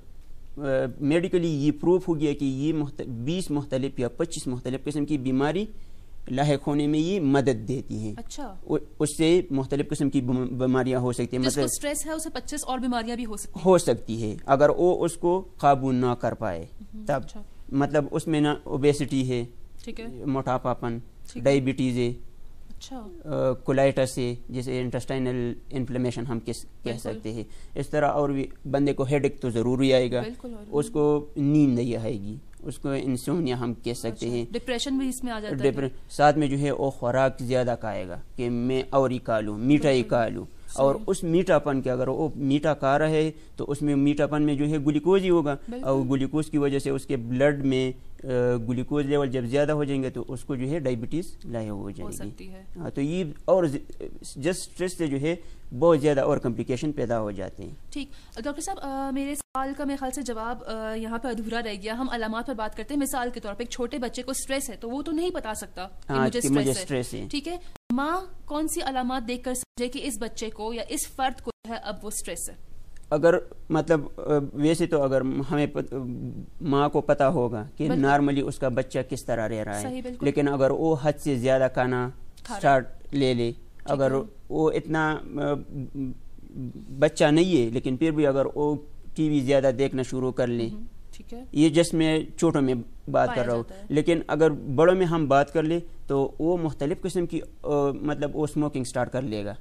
میڈیکلی یہ پروف ہو گیا کہ یہ 20 مختلف یا 25 مختلف قسم کی بیماری لاحق ہونے میں یہ مدد دیتی ہیں. اچھا، اس سے مختلف قسم کی بیماریاں ہو سکتی ہیں. مطلب سٹریس ہے اسے 25 اور بیماریاں بھی ہو سکتی ہے اگر وہ اس کو قابو نہ کر پائے تب. مطلب اس میں نہ اوبیسٹی ہے، موٹاپا پن، ڈائبٹیز ہے، کولائٹس ہے جیسے انٹسٹائنل انفلیمیشن ہم کہہ سکتے ہیں. اس طرح اور بھی بندے کو ہیڈ ایک تو ضروری آئے گا، اس کو نیند نہیں آئے گی، اس کو انسومنیا ہم کہہ سکتے ہیں. ڈپریشن بھی اس میں آ جاتا ہے. ساتھ میں جو ہے وہ خوراک زیادہ کھائے گا کہ میں اور ہی کھا لوں، میٹھا ہی کھا لوں. اور اس میٹھا پن کے اگر وہ میٹھا کھا رہا ہے تو اس میں میٹھا پن میں جو ہے گلوکوز ہی ہوگا اور گلوکوز کی وجہ سے اس کے بلڈ میں گلوکوز لیول جب زیادہ ہو جائیں گے تو اس کو جو ہے ڈائبٹیز لاحق ہو جائے گی. ہاں تو یہ اور جسٹ اسٹریس سے جو ہے بہت زیادہ اور کمپلیکیشن پیدا ہو جاتے ہیں. ٹھیک ڈاکٹر صاحب، میرے سوال کا میرے خیال سے جواب یہاں پہ ادھورا رہ گیا. ہم علامات پر بات کرتے ہیں. مثال کے طور پہ ایک چھوٹے بچے کو سٹریس ہے تو وہ تو نہیں بتا سکتا کہ مجھے سٹریس ہے. ٹھیک ہے، ماں کون سی علامات دیکھ کر سمجھے کہ اس بچے کو یا اس فرد کو جو ہے اب وہ سٹریس ہے؟ اگر مطلب ویسے تو اگر ہمیں ماں کو پتا ہوگا کہ نارملی اس کا بچہ کس طرح رہ رہا ہے، لیکن اگر وہ حد سے زیادہ کھانا سٹارٹ لے لے، اگر وہ اتنا بچہ نہیں ہے لیکن پھر بھی اگر وہ ٹی وی زیادہ دیکھنا شروع کر لیں، یہ جس میں چھوٹوں میں بات کر رہا ہوں، لیکن اگر بڑوں میں ہم بات کر لیں تو وہ مختلف قسم کی مطلب وہ اسموکنگ سٹارٹ کر لے گا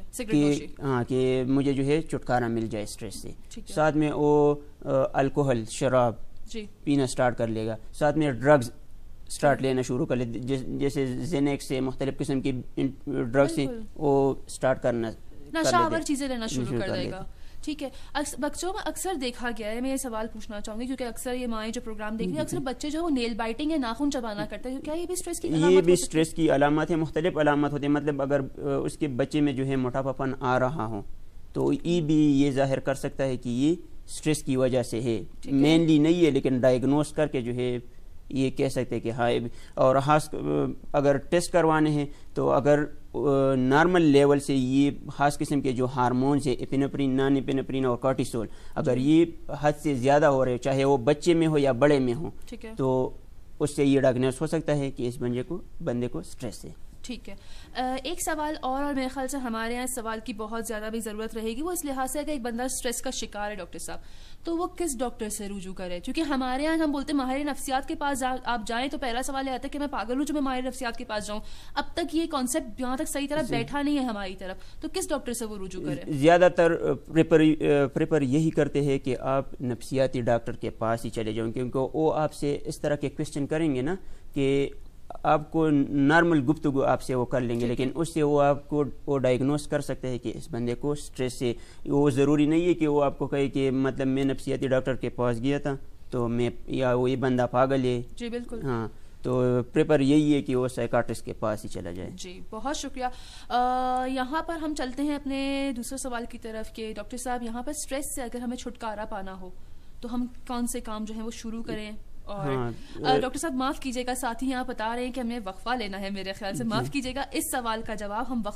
کہ مجھے جو ہے چھٹکارا مل جائے اسٹریس سے. ساتھ میں وہ الکوہل، شراب پینا سٹارٹ کر لے گا. ساتھ میں ڈرگز سٹارٹ لینا شروع کر لے، جیسے زینیکس سے مختلف قسم کی ڈرگز سے وہ سٹارٹ کرنا، نشہ چیزیں لینا شروع کر دے گا. ٹھیک ہے. بچوں میں اکثر دیکھا گیا ہے، میں یہ سوال پوچھنا چاہوں گی کیونکہ اکثر یہ مائیں جو پروگرام دیکھ رہی ہیں اکثر بچے جو ہے وہ نیل بائٹنگ یا ناخن چبانا کرتے ہیں. کیا یہ بھی سٹریس کی علامت؟ یہ بھی سٹریس کی علامات ہیں، مختلف علامات ہوتے ہیں. مطلب اگر اس کے بچے میں جو ہے موٹاپا پن آ رہا ہو تو یہ بھی یہ ظاہر کر سکتا ہے کہ یہ سٹریس کی وجہ سے ہے. مینلی نہیں ہے لیکن ڈائگنوز کر کے جو ہے یہ کہہ سکتے کہ ہاں. اور خاص اگر ٹیسٹ کروانے ہیں تو اگر نارمل لیول سے یہ خاص قسم کے جو ہارمونز ہیں ایپینفرین، نان ایپینفرین اور کارٹیسول، اگر یہ حد سے زیادہ ہو رہے چاہے وہ بچے میں ہو یا بڑے میں ہو تو اس سے یہ ڈائگنوز ہو سکتا ہے کہ اس بندے کو سٹریس ہے. ٹھیک ہے. ایک سوال اور میرے خیال سے ہمارے یہاں اس سوال کی بہت زیادہ بھی ضرورت رہے گی، وہ اس لحاظ سے کہ ایک بندہ سٹریس کا شکار ہے ڈاکٹر صاحب تو وہ کس ڈاکٹر سے رجوع کرے؟ کیونکہ ہمارے یہاں ہم بولتے ہیں ماہر نفسیات کے پاس آپ جائیں تو پہلا سوال یہ آتا ہے کہ میں پاگل ہوں جو میں ماہر نفسیات کے پاس جاؤں. اب تک یہ کانسیپٹ یہاں تک صحیح طرح بیٹھا نہیں ہے ہماری طرف، تو کس ڈاکٹر سے وہ رجوع کرے؟ زیادہ تر پریفر یہی کرتے ہیں کہ آپ نفسیاتی ڈاکٹر کے پاس ہی چلے جاؤں، کیونکہ وہ آپ سے اس طرح کے کوشچن کریں گے نا کہ آپ کو نارمل گفتگو آپ سے وہ کر لیں گے، لیکن اس سے وہ آپ کو وہ ڈائگنوز کر سکتے ہیں کہ اس بندے کو سٹریس سے. وہ ضروری نہیں ہے کہ وہ آپ کو کہے کہ مطلب میں نفسیاتی ڈاکٹر کے پاس گیا تھا تو میں یا وہ یہ بندہ پاگل ہے. جی بالکل. ہاں تو پریفر یہی ہے کہ وہ سائیکاٹرسٹ کے پاس ہی چلا جائے. جی بہت شکریہ. یہاں پر ہم چلتے ہیں اپنے دوسرے سوال کی طرف کہ ڈاکٹر صاحب یہاں پر سٹریس سے اگر ہمیں چھٹکارا پانا ہو تو ہم کون سے کام جو ہیں وہ شروع کریں؟ اور ڈاکٹر صاحب معاف کیجیے گا، ساتھی یہاں بتا رہے ہیں کہ ہمیں وقفہ لینا ہے، میرے خیال سے معاف کیجیے گا اس سوال کا جواب ہم وقفے کے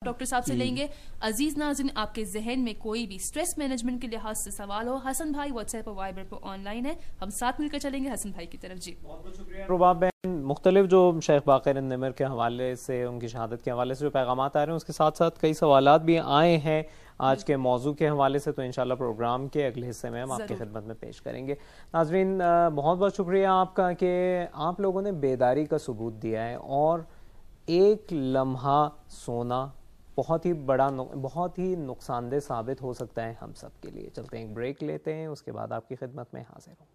ڈاکٹر صاحب سے لیں گے. عزیز ناظرین, آپ کے ذہن میں کوئی بھی اسٹریس مینجمنٹ کے لحاظ سے سوال ہو, حسن بھائی واٹس ایپ اور وائبر پہ آن لائن ہے, ہم ساتھ مل کر چلیں گے حسن بھائی کی طرف. جی بہت بہت شکریہ رباب بہن. مختلف جو شیخ باقر نمر کے حوالے سے, ان کی شہادت کے حوالے سے جو پیغامات آ رہے ہیں, اس کے ساتھ ساتھ کئی سوالات بھی آئے ہیں آج کے موضوع کے حوالے سے, تو انشاءاللہ پروگرام کے اگلے حصے میں ہم آپ کی خدمت میں پیش کریں گے. ناظرین بہت بہت شکریہ آپ کا کہ آپ لوگوں نے بیداری کا ثبوت دیا ہے, اور ایک لمحہ سونا بہت ہی نقصان دہ ثابت ہو سکتا ہے ہم سب کے لیے. چلتے ہیں ایک بریک لیتے ہیں, اس کے بعد آپ کی خدمت میں حاضر ہوں گے.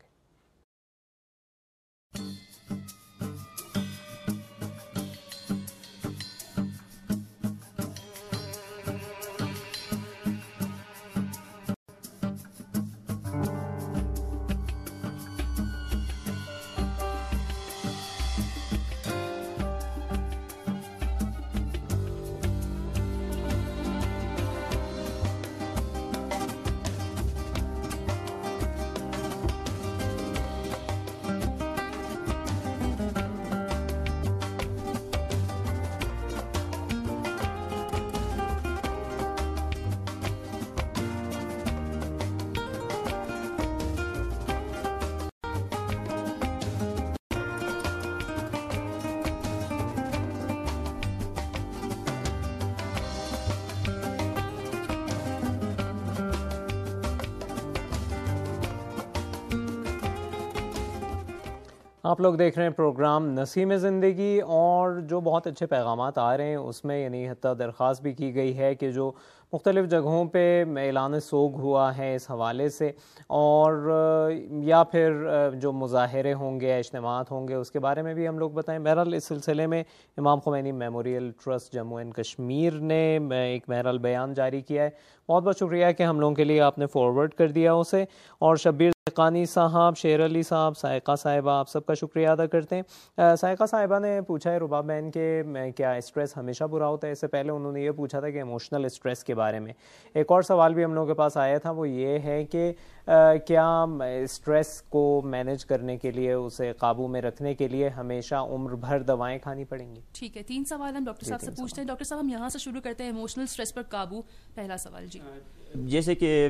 آپ لوگ دیکھ رہے ہیں پروگرام نسیم زندگی, اور جو بہت اچھے پیغامات آ رہے ہیں اس میں یعنی حتیٰ درخواست بھی کی گئی ہے کہ جو مختلف جگہوں پہ اعلان سوگ ہوا ہے اس حوالے سے, اور یا پھر جو مظاہرے ہوں گے, اجتماعات ہوں گے, اس کے بارے میں بھی ہم لوگ بتائیں. بہرحال اس سلسلے میں Imam Khomeini memorial trust Jammu and Kashmir نے ایک بہرحال بیان جاری کیا ہے. بہت بہت شکریہ کہ ہم لوگوں کے لیے آپ نے فارورڈ کر دیا اسے, اور شبیر قانی صاحب, شیر علی صاحب, سائقہ صاحبہ, آپ سب کا شکریہ ادا کرتے ہیں. سائقہ صاحبہ نے پوچھا ہے رباب بہن کہ کیا اسٹریس ہمیشہ برا ہوتا ہے. اس سے پہلے انہوں نے یہ پوچھا تھا کہ ایموشنل اسٹریس کے بارے میں. ایک اور سوال بھی ہم لوگوں کے پاس آیا تھا, وہ یہ ہے کہ کیا اسٹریس کو مینیج کرنے کے لیے, اسے قابو میں رکھنے کے لیے ہمیشہ عمر بھر دوائیں کھانی پڑیں گی. ٹھیک ہے, 3 سوال ہم ڈاکٹر صاحب سے پوچھتے ہیں. ڈاکٹر صاحب ہم یہاں سے شروع کرتے ہیں, ایموشنل اسٹریس پر قابو. پہلا سوال. جی جیسے کہ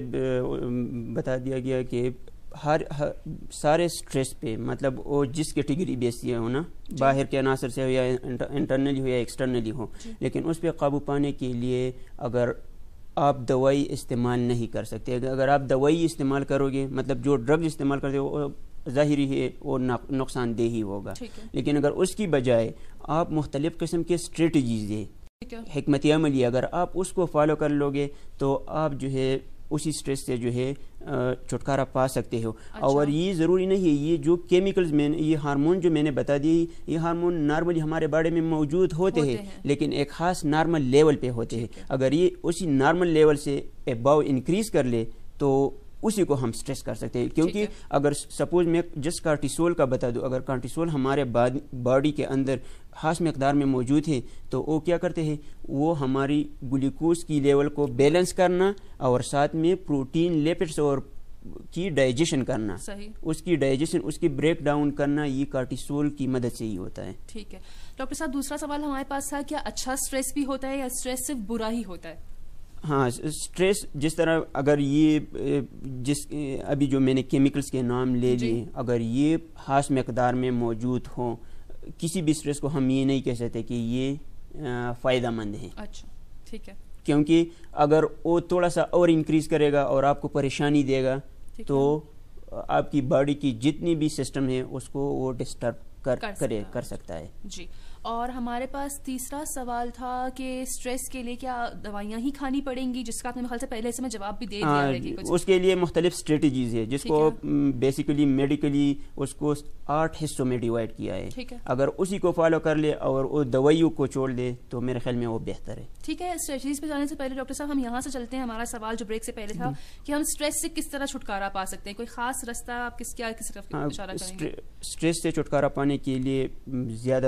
بتا دیا گیا کہ ہر سارے سٹریس پہ, مطلب وہ جس کیٹیگری بیسی ہو نا, باہر کے عناصر سے ہو یا انٹرنلی ہو یا ایکسٹرنلی ہو, لیکن اس پہ قابو پانے کے لیے اگر آپ دوائی استعمال نہیں کر سکتے, اگر آپ دوائی استعمال کرو گے, مطلب جو ڈرگ استعمال کرتے ہو وہ ظاہری ہے وہ نقصان دہ ہی ہوگا. لیکن اگر اس کی بجائے آپ مختلف قسم کے اسٹریٹجیز ہے, حکمت عملی, اگر آپ اس کو فالو کر لو گے تو آپ جو ہے اسی سٹریس سے جو ہے چھٹکارا پا سکتے ہو. اور یہ ضروری نہیں ہے, یہ جو کیمیکلز میں یہ ہارمون جو میں نے بتا دی, یہ ہارمون نارملی ہمارے باڈی میں موجود ہوتے ہیں, لیکن ایک خاص نارمل لیول پہ ہوتے ہیں. اگر یہ اسی نارمل لیول سے اباؤ انکریز کر لے تو اسی کو ہم سٹریس کر سکتے ہیں. کیونکہ اگر سپوز میں جس کارٹیسول کا بتا دوں, اگر کارٹیسول ہمارے باڈی کے اندر خاص مقدار میں موجود ہے تو وہ کیا کرتے ہیں, وہ ہماری گلوکوز کی لیول کو بیلنس کرنا اور ساتھ میں پروٹین لیپڈس اور کی ڈائجیشن کرنا, اس کی ڈائجیشن, اس کی بریک ڈاؤن کرنا, یہ کارٹیسول کی مدد سے ہی ہوتا ہے. ٹھیک ہے ڈاکٹر صاحب, دوسرا سوال ہمارے پاس تھا, کیا اچھا سٹریس بھی ہوتا ہے یا سٹریس صرف برا ہی ہوتا ہے؟ ہاں, سٹریس جس طرح اگر یہ جس ابھی جو میں نے کیمیکلز کے نام لے لیے, اگر یہ خاص مقدار میں موجود ہوں, کسی بھی سٹریس کو ہم یہ نہیں کہہ سکتے کہ یہ فائدہ مند ہے. اچھا ٹھیک ہے, کیونکہ اگر وہ تھوڑا سا اور انکریز کرے گا اور آپ کو پریشانی دے گا تو آپ کی باڈی کی جتنی بھی سسٹم ہے اس کو وہ ڈسٹرب کر سکتا ہے. جی, اور ہمارے پاس تیسرا سوال تھا کہ سٹریس کے لیے کیا دوائیاں ہی کھانی پڑیں گی, جس کا آپ نے خیال سے پہلے سے میں جواب بھی دے دیا ہے کہ کچھ اس کے لیے مختلف اسٹریٹجیز ہے, جس کو بیسیکلی میڈیکلی اس کو 8 حصوں میں ڈیوائڈ کیا ہے. اگر اسی کو فالو کر لے اور وہ دوائیوں کو چھوڑ دے تو میرے خیال میں وہ بہتر ہے. ٹھیک ہے, اسٹریٹجیز پہ جانے سے پہلے ڈاکٹر صاحب ہم یہاں سے چلتے ہیں. ہمارا سوال جو بریک سے پہلے تھا کہ ہم سٹریس سے کس طرح چھٹکارا پا سکتے ہیں, کوئی خاص رستہ آپ کس طرف اشارہ کریں گے؟ سٹریس سے چھٹکارا پانے کے لیے زیادہ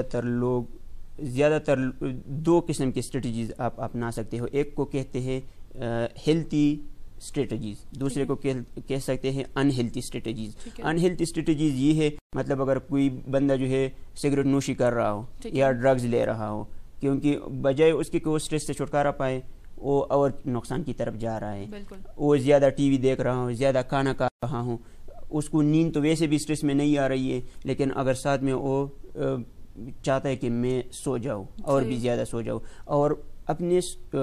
تر 2 قسم کی اسٹریٹجیز آپ اپنا سکتے ہو. ایک کو کہتے ہیں ہیلتھی اسٹریٹجیز, دوسرے کو کہہ سکتے ہیں unhealthy strategies. Unhealthy strategies یہ ہے, مطلب اگر کوئی بندہ جو ہے سگریٹ نوشی کر رہا ہو یا ڈرگز لے رہا ہو کیونکہ بجائے اس کے کہ وہ اسٹریس سے چھٹکارا پائے وہ اور نقصان کی طرف جا رہا ہے. وہ زیادہ ٹی وی دیکھ رہا ہوں, زیادہ کھانا کھا رہا ہوں, اس کو نیند تو ویسے بھی اسٹریس میں نہیں آ رہی ہے, لیکن اگر ساتھ میں وہ چاہتا ہے کہ میں سو جاؤں اور بھی زیادہ سو جاؤں, اور اپنے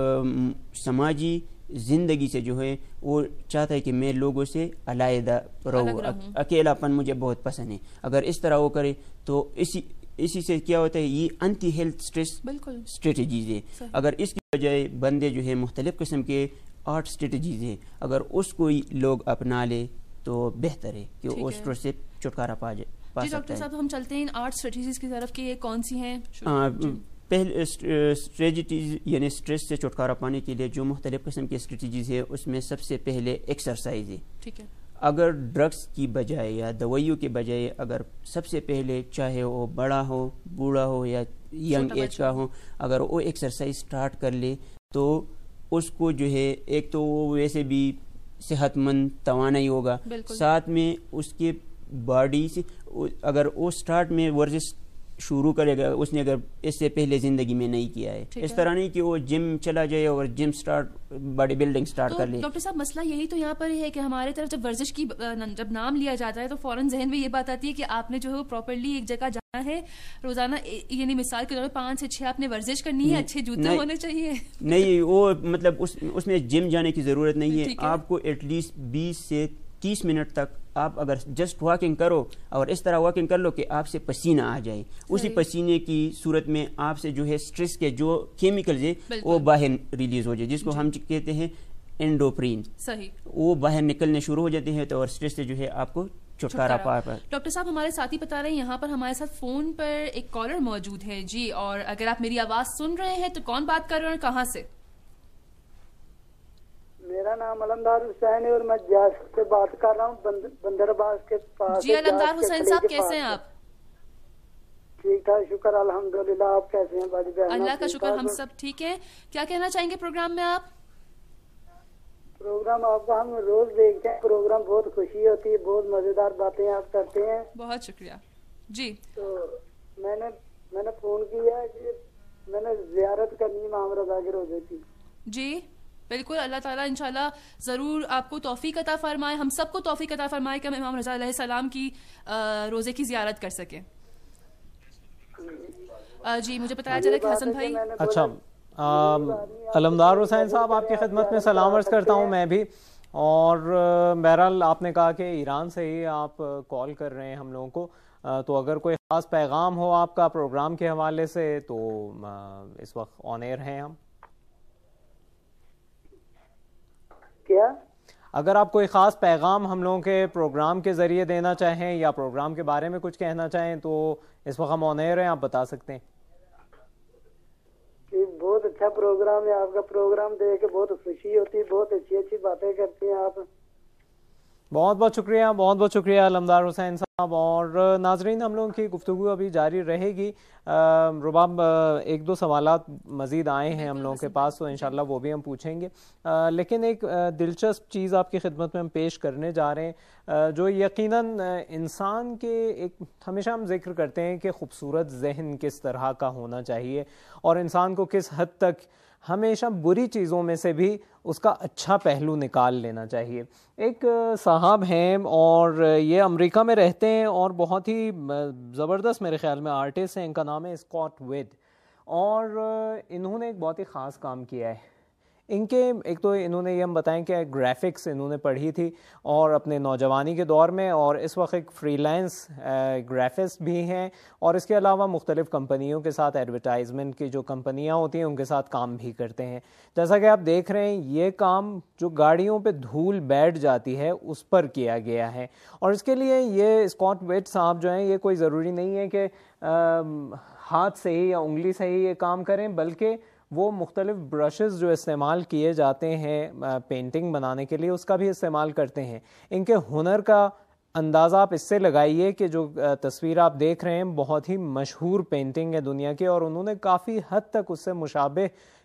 سماجی زندگی سے جو ہے وہ چاہتا ہے کہ میں لوگوں سے علیحدہ رہوں, اکیلا پن مجھے بہت پسند ہے. اگر اس طرح وہ کرے تو اسی سے کیا ہوتا ہے, یہ انٹی ہیلتھ اسٹریس اسٹریٹجیز ہے. اگر اس کی بجائے بندے جو ہے مختلف قسم کے آرٹ اسٹریٹجیز ہیں, اگر اس کو لوگ اپنا لے تو بہتر ہے کہ وہ اسٹریس سے چھٹکارا پا جائے. جی ڈاکٹر صاحب, ہم چلتے ہیں آرٹ اسٹریٹجیز کی طرف کہ یہ کون سی ہیں. پہلے اسٹریٹجیز یعنی اسٹریس سے چھٹکارا پانے کے لیے جو مختلف قسم کی اسٹریٹجیز ہے اس میں سب سے پہلے ایکسرسائز ہے. ٹھیک ہے. اگر ڈرگس کی بجائے یا دوائیوں کے بجائے اگر سب سے پہلے چاہے وہ بڑا ہو, بوڑھا ہو یا ینگ ایج کا ہو, اگر وہ ایکسرسائز سٹارٹ کر لے تو اس کو جو ہے ایک تو وہ ویسے بھی صحت مند توانائی ہوگا, ساتھ میں اس کے باڈی سے اگر وہ سٹارٹ میں ورزش شروع کرے گا, اس نے اگر اس سے پہلے زندگی میں نہیں کیا ہے, اس طرح نہیں کہ وہ جم چلا جائے اور جم باڈی بلڈنگ سٹارٹ کر لے. ڈاکٹر صاحب مسئلہ یہی تو یہاں پر ہے کہ ہمارے طرف جب ورزش کی جب نام لیا جاتا ہے تو فوراً ذہن میں یہ بات آتی ہے کہ آپ نے جو ہے وہ پراپرلی ایک جگہ جانا ہے روزانہ, یعنی مثال کے طور پر 5 سے 6 آپ نے ورزش کرنی ہے, اچھے جوتے ہونے چاہیے. نہیں, وہ مطلب اس میں جم جانے کی ضرورت نہیں ہے. آپ کو ایٹ لیسٹ 20 سے 30 منٹ تک آپ اگر جسٹ واکنگ کرو اور اس طرح واکنگ کر لو کہ آپ سے پسینہ آ جائے, اسی پسینے کی صورت میں آپ سے جو ہے اسٹریس کے جو کیمیکلز ہیں وہ باہر ریلیز ہو جائے, جس کو ہم کہتے ہیں اینڈوپرین. صحیح, وہ باہر نکلنے شروع ہو جاتے ہیں تو اور اسٹریس سے جو ہے آپ کو چھٹکارا پا. ڈاکٹر صاحب ہمارے ساتھی بتا رہے ہیں یہاں پر ہمارے ساتھ فون پر ایک کالر موجود ہے. جی, اور اگر آپ میری آواز سن رہے ہیں تو کون بات کر رہے ہیں اور کہاں سے؟ میرا نام علمدار حسین ہے اور میں جاس سے بات کر رہا ہوں, بندرباز کے پاس. جی علمدار حسین صاحب, کیسے ہیں آپ؟ ٹھیک ٹھاک, شکر الحمدللہ. آپ کیسے ہیں باجی بہن؟ اللہ کا شکر, ہم سب ٹھیک ہیں. کیا کہنا چاہیں گے پروگرام میں آپ؟ پروگرام آپ کا ہم روز دیکھتے ہیں, پروگرام بہت خوشی ہوتی ہے, بہت مزیدار باتیں آپ کرتے ہیں. بہت شکریہ. جی, تو میں نے فون کیا کہ میں نے زیارت کرنی امام رضا کے روزے کی. جی بالکل, اللہ تعالیٰ انشاءاللہ ضرور آپ کو توفیق عطا فرمائے, ہم سب کو توفیق عطا فرمائے کہ ہم امام رضا علیہ السلام کی روزے کی زیارت کر سکیں. جی مجھے بتایا چلا کہ حسن بھائی. اچھا, علمدار حسین صاحب آپ کی خدمت میں سلام عرض کرتا ہوں میں بھی. اور بہرحال آپ نے کہا کہ ایران سے ہی آپ کال کر رہے ہیں ہم لوگوں کو, تو اگر کوئی خاص پیغام ہو آپ کا پروگرام کے حوالے سے تو اس وقت آن ایئر ہیں ہم. کیا اگر آپ کوئی خاص پیغام ہم لوگوں کے پروگرام کے ذریعے دینا چاہیں یا پروگرام کے بارے میں کچھ کہنا چاہیں تو اس وقت ہم آن ایئر ہیں, آپ بتا سکتے ہیں. بہت اچھا پروگرام ہے آپ کا, پروگرام دیکھ کے بہت خوشی ہوتی ہے, بہت اچھی اچھی باتیں کرتے ہیں آپ. بہت بہت شکریہ, بہت بہت شکریہ علمدار حسین صاحب. اور ناظرین, ہم لوگوں کی گفتگو ابھی جاری رہے گی. رباب, ایک دو سوالات مزید آئے ہیں ہم لوگوں کے پاس, تو انشاءاللہ وہ بھی ہم پوچھیں گے. لیکن ایک دلچسپ چیز آپ کی خدمت میں ہم پیش کرنے جا رہے ہیں, جو یقیناً انسان کے ایک ہمیشہ ہم ذکر کرتے ہیں کہ خوبصورت ذہن کس طرح کا ہونا چاہیے, اور انسان کو کس حد تک ہمیشہ بری چیزوں میں سے بھی اس کا اچھا پہلو نکال لینا چاہیے. ایک صاحب ہیں اور یہ امریکہ میں رہتے ہیں اور بہت ہی زبردست میرے خیال میں آرٹسٹ ہیں, ان کا نام ہے اسکاٹ ویڈ, اور انہوں نے ایک بہت ہی خاص کام کیا ہے. ان کے ایک تو انہوں نے یہ ہم بتائیں کہ گرافکس انہوں نے پڑھی تھی اور اپنے نوجوانی کے دور میں, اور اس وقت ایک فری لانس گرافسٹ بھی ہیں, اور اس کے علاوہ مختلف کمپنیوں کے ساتھ ایڈورٹائزمنٹ کی جو کمپنیاں ہوتی ہیں ان کے ساتھ کام بھی کرتے ہیں. جیسا کہ آپ دیکھ رہے ہیں, یہ کام جو گاڑیوں پہ دھول بیٹھ جاتی ہے اس پر کیا گیا ہے, اور اس کے لیے یہ اسکاٹ ویڈ صاحب جو ہیں, یہ کوئی ضروری نہیں ہے کہ ہاتھ سے ہی یا انگلی سے ہی یہ کام کریں, بلکہ وہ مختلف برشز جو استعمال کیے جاتے ہیں پینٹنگ بنانے کے لیے اس کا بھی استعمال کرتے ہیں. ان کے ہنر کا اندازہ آپ اس سے لگائیے کہ جو تصویر آپ دیکھ رہے ہیں بہت ہی مشہور پینٹنگ ہے دنیا کی, اور انہوں نے کافی حد تک اس سے مشابہ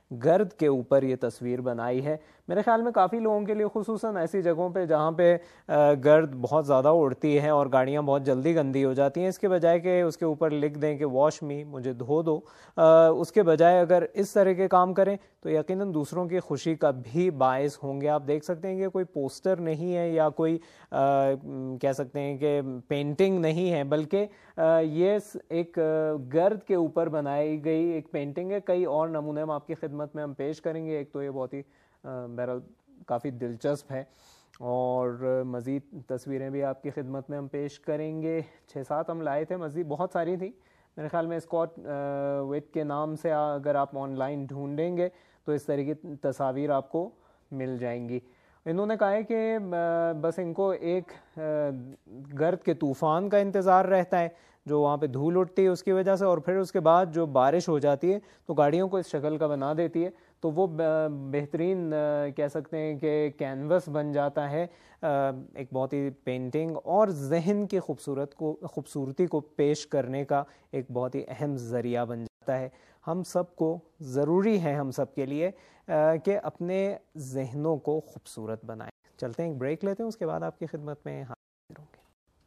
گرد کے اوپر یہ تصویر بنائی ہے. میرے خیال میں کافی لوگوں کے لیے, خصوصاً ایسی جگہوں پہ جہاں پہ گرد بہت زیادہ اڑتی ہے اور گاڑیاں بہت جلدی گندی ہو جاتی ہیں, اس کے بجائے کہ اس کے اوپر لکھ دیں کہ واش می, مجھے دھو دو, اس کے بجائے اگر اس طرح کے کام کریں تو یقیناً دوسروں کی خوشی کا بھی باعث ہوں گے. آپ دیکھ سکتے ہیں کہ کوئی پوسٹر نہیں ہے یا کوئی کہہ سکتے ہیں کہ پینٹنگ نہیں ہے, بلکہ یہ ایک گرد کے اوپر بنائی گئی ایک پینٹنگ ہے. کئی اور نمونے ہم آپ کی خدمت میں ہم پیش کریں گے. ایک تو یہ بہت ہی بہرحال کافی دلچسپ ہے, اور مزید تصویریں بھی آپ کی خدمت میں ہم پیش کریں گے. 6-7 ہم لائے تھے, مزید بہت ساری تھی. میرے خیال میں اسکاٹ ویٹ کے نام سے اگر آپ آن لائن ڈھونڈیں گے تو اس طرح کی تصاویر آپ کو مل جائیں گی. انہوں نے کہا ہے کہ بس ان کو ایک گرد کے طوفان کا انتظار رہتا ہے جو وہاں پہ دھول اٹھتی ہے اس کی وجہ سے, اور پھر اس کے بعد جو بارش ہو جاتی ہے تو گاڑیوں کو اس شکل کا بنا دیتی ہے, تو وہ بہترین کہہ سکتے ہیں کہ کینوس بن جاتا ہے, ایک بہت ہی پینٹنگ اور ذہن کی خوبصورتی کو پیش کرنے کا ایک بہت ہی اہم ذریعہ بن جاتا ہے. ہم سب کو ضروری ہے, ہم سب کے لیے کہ اپنے ذہنوں کو خوبصورت بنائیں. چلتے ہیں ایک بریک لیتے ہیں, اس کے بعد آپ کی خدمت میں حاضر ہوں گے.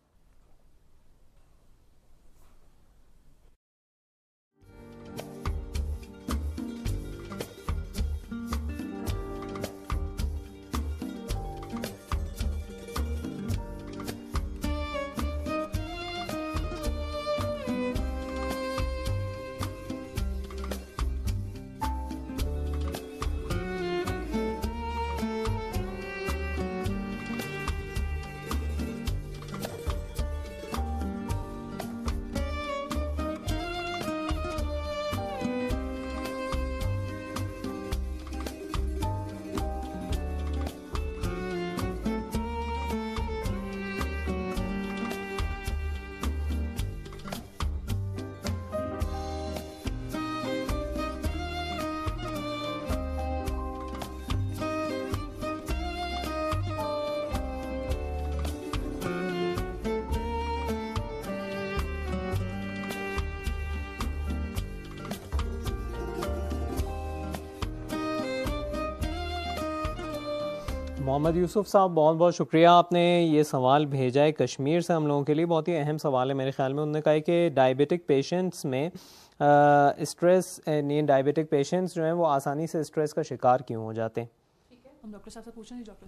محمد یوسف صاحب بہت بہت شکریہ, آپ نے یہ سوال بھیجا ہے کشمیر سے ہم لوگوں کے لیے. بہت ہی اہم سوال ہے میرے خیال میں. انہوں نے کہا ہے کہ ڈائبیٹک پیشنٹس میں اسٹریس, ڈائبیٹک پیشنٹس جو ہیں وہ آسانی سے اسٹریس کا شکار کیوں ہو جاتے ہیں؟ ٹھیک ہے, ہم ڈاکٹر صاحب سے پوچھیں گے. ڈاکٹر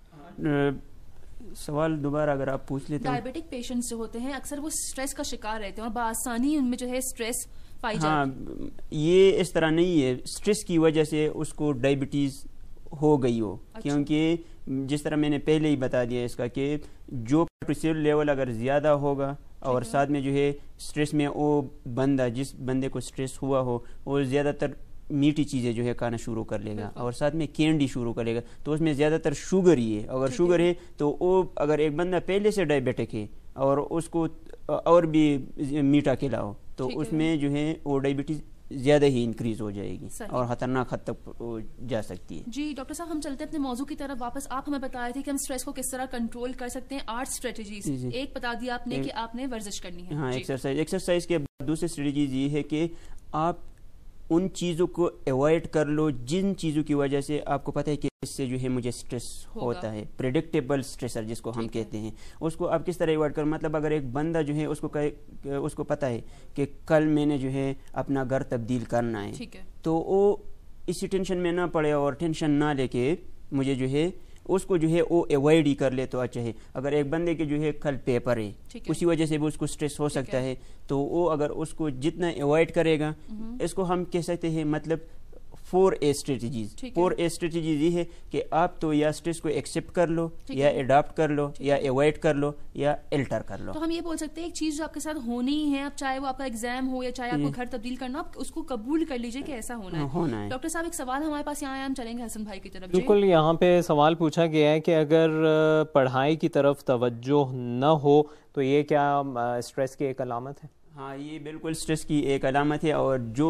صاحب سوال دوبارہ اگر آپ پوچھ لیتے ہیں. ڈائبیٹک پیشنٹس جو ہوتے ہیں اکثر وہ اسٹریس کا شکار رہتے ہیں اور بآسانی ان میں جو ہے اسٹریس پائی جاتی ہے. ہاں, یہ اس طرح نہیں ہے اسٹریس کی وجہ سے اس کو ڈائبٹیز ہو گئی ہو. کیونکہ جس طرح میں نے پہلے ہی بتا دیا اس کا کہ جو کورٹیسول لیول اگر زیادہ ہوگا اور ساتھ میں جو ہے اسٹریس میں وہ بندہ, جس بندے کو اسٹریس ہوا ہو, وہ زیادہ تر میٹھی چیزیں جو ہے کھانا شروع کر لے گا اور ساتھ میں کینڈی شروع کرے گا, تو اس میں زیادہ تر شوگر ہی ہے. اگر شوگر ہے تو وہ اگر ایک بندہ پہلے سے ڈائبیٹک ہے اور اس کو اور بھی میٹھا کھلاؤ تو اس میں جو ہے وہ ڈائبٹیز زیادہ ہی انکریز ہو جائے گی اور خطرناک حد تک جا سکتی ہے. جی ڈاکٹر صاحب, ہم چلتے ہیں اپنے موضوع کی طرف واپس. آپ ہمیں بتا رہے تھے کہ ہم اسٹریس کو کس طرح کنٹرول کر سکتے ہیں. 8 اسٹریٹجیز ایک بتا دیا آپ نے کہ آپ نے ورزش کرنی ہے. ہاں, ایکسرسائز کے بعد دوسری اسٹریٹجیز یہ ہے کہ آپ ان چیزوں کو اوائڈ کر لو جن چیزوں کی وجہ سے آپ کو پتہ ہے کہ اس سے جو ہے مجھے اسٹریس ہوتا ہے. پریڈکٹیبل اسٹریسر جس کو ہم کہتے ہیں, اس کو آپ کس طرح اوائڈ کرو. مطلب اگر ایک بندہ جو ہے اس کو پتہ ہے کہ کل میں نے جو ہے اپنا گھر تبدیل کرنا ہے, تو وہ اسی ٹینشن میں نہ پڑے اور ٹینشن نہ لے کے مجھے جو ہے اس کو جو ہے وہ اوائڈ ہی کر لے تو اچھا ہے. اگر ایک بندے کے جو ہے کل پیپر ہے, اسی وجہ سے بھی اس کو اسٹریس ہو سکتا ہے, تو وہ اگر اس کو جتنا اوائڈ کرے گا, اس کو ہم کہہ سکتے ہیں مطلب 4A اسٹریٹجیز. 4A اسٹریٹجیز یہ ہے کہ آپ تو یا اسٹریس کو ایکسیپٹ کر لو, یا اڈاپٹ کر لو, یا اوائڈ کر لو, یا الٹر کر لو. تو ہم یہ بول سکتے ہیں ایک چیز جو آپ کے ساتھ ہونی ہی ہے, اب چاہے وہ آپ کا ایگزام ہو یا چاہے آپ کو گھر تبدیل کرنا, آپ اس کو قبول کر لیجئے کہ ایسا ہونا ہے. ڈاکٹر صاحب ایک سوال ہمارے پاس یہاں آیا, ہم چلیں گے حسن بھائی کی طرف. بالکل, یہاں پہ سوال پوچھا گیا ہے کہ اگر پڑھائی کی طرف توجہ نہ ہو تو یہ کیا اسٹریس کی ایک علامت ہے؟ ہاں, یہ بالکل اسٹریس کی ایک علامت ہے, اور جو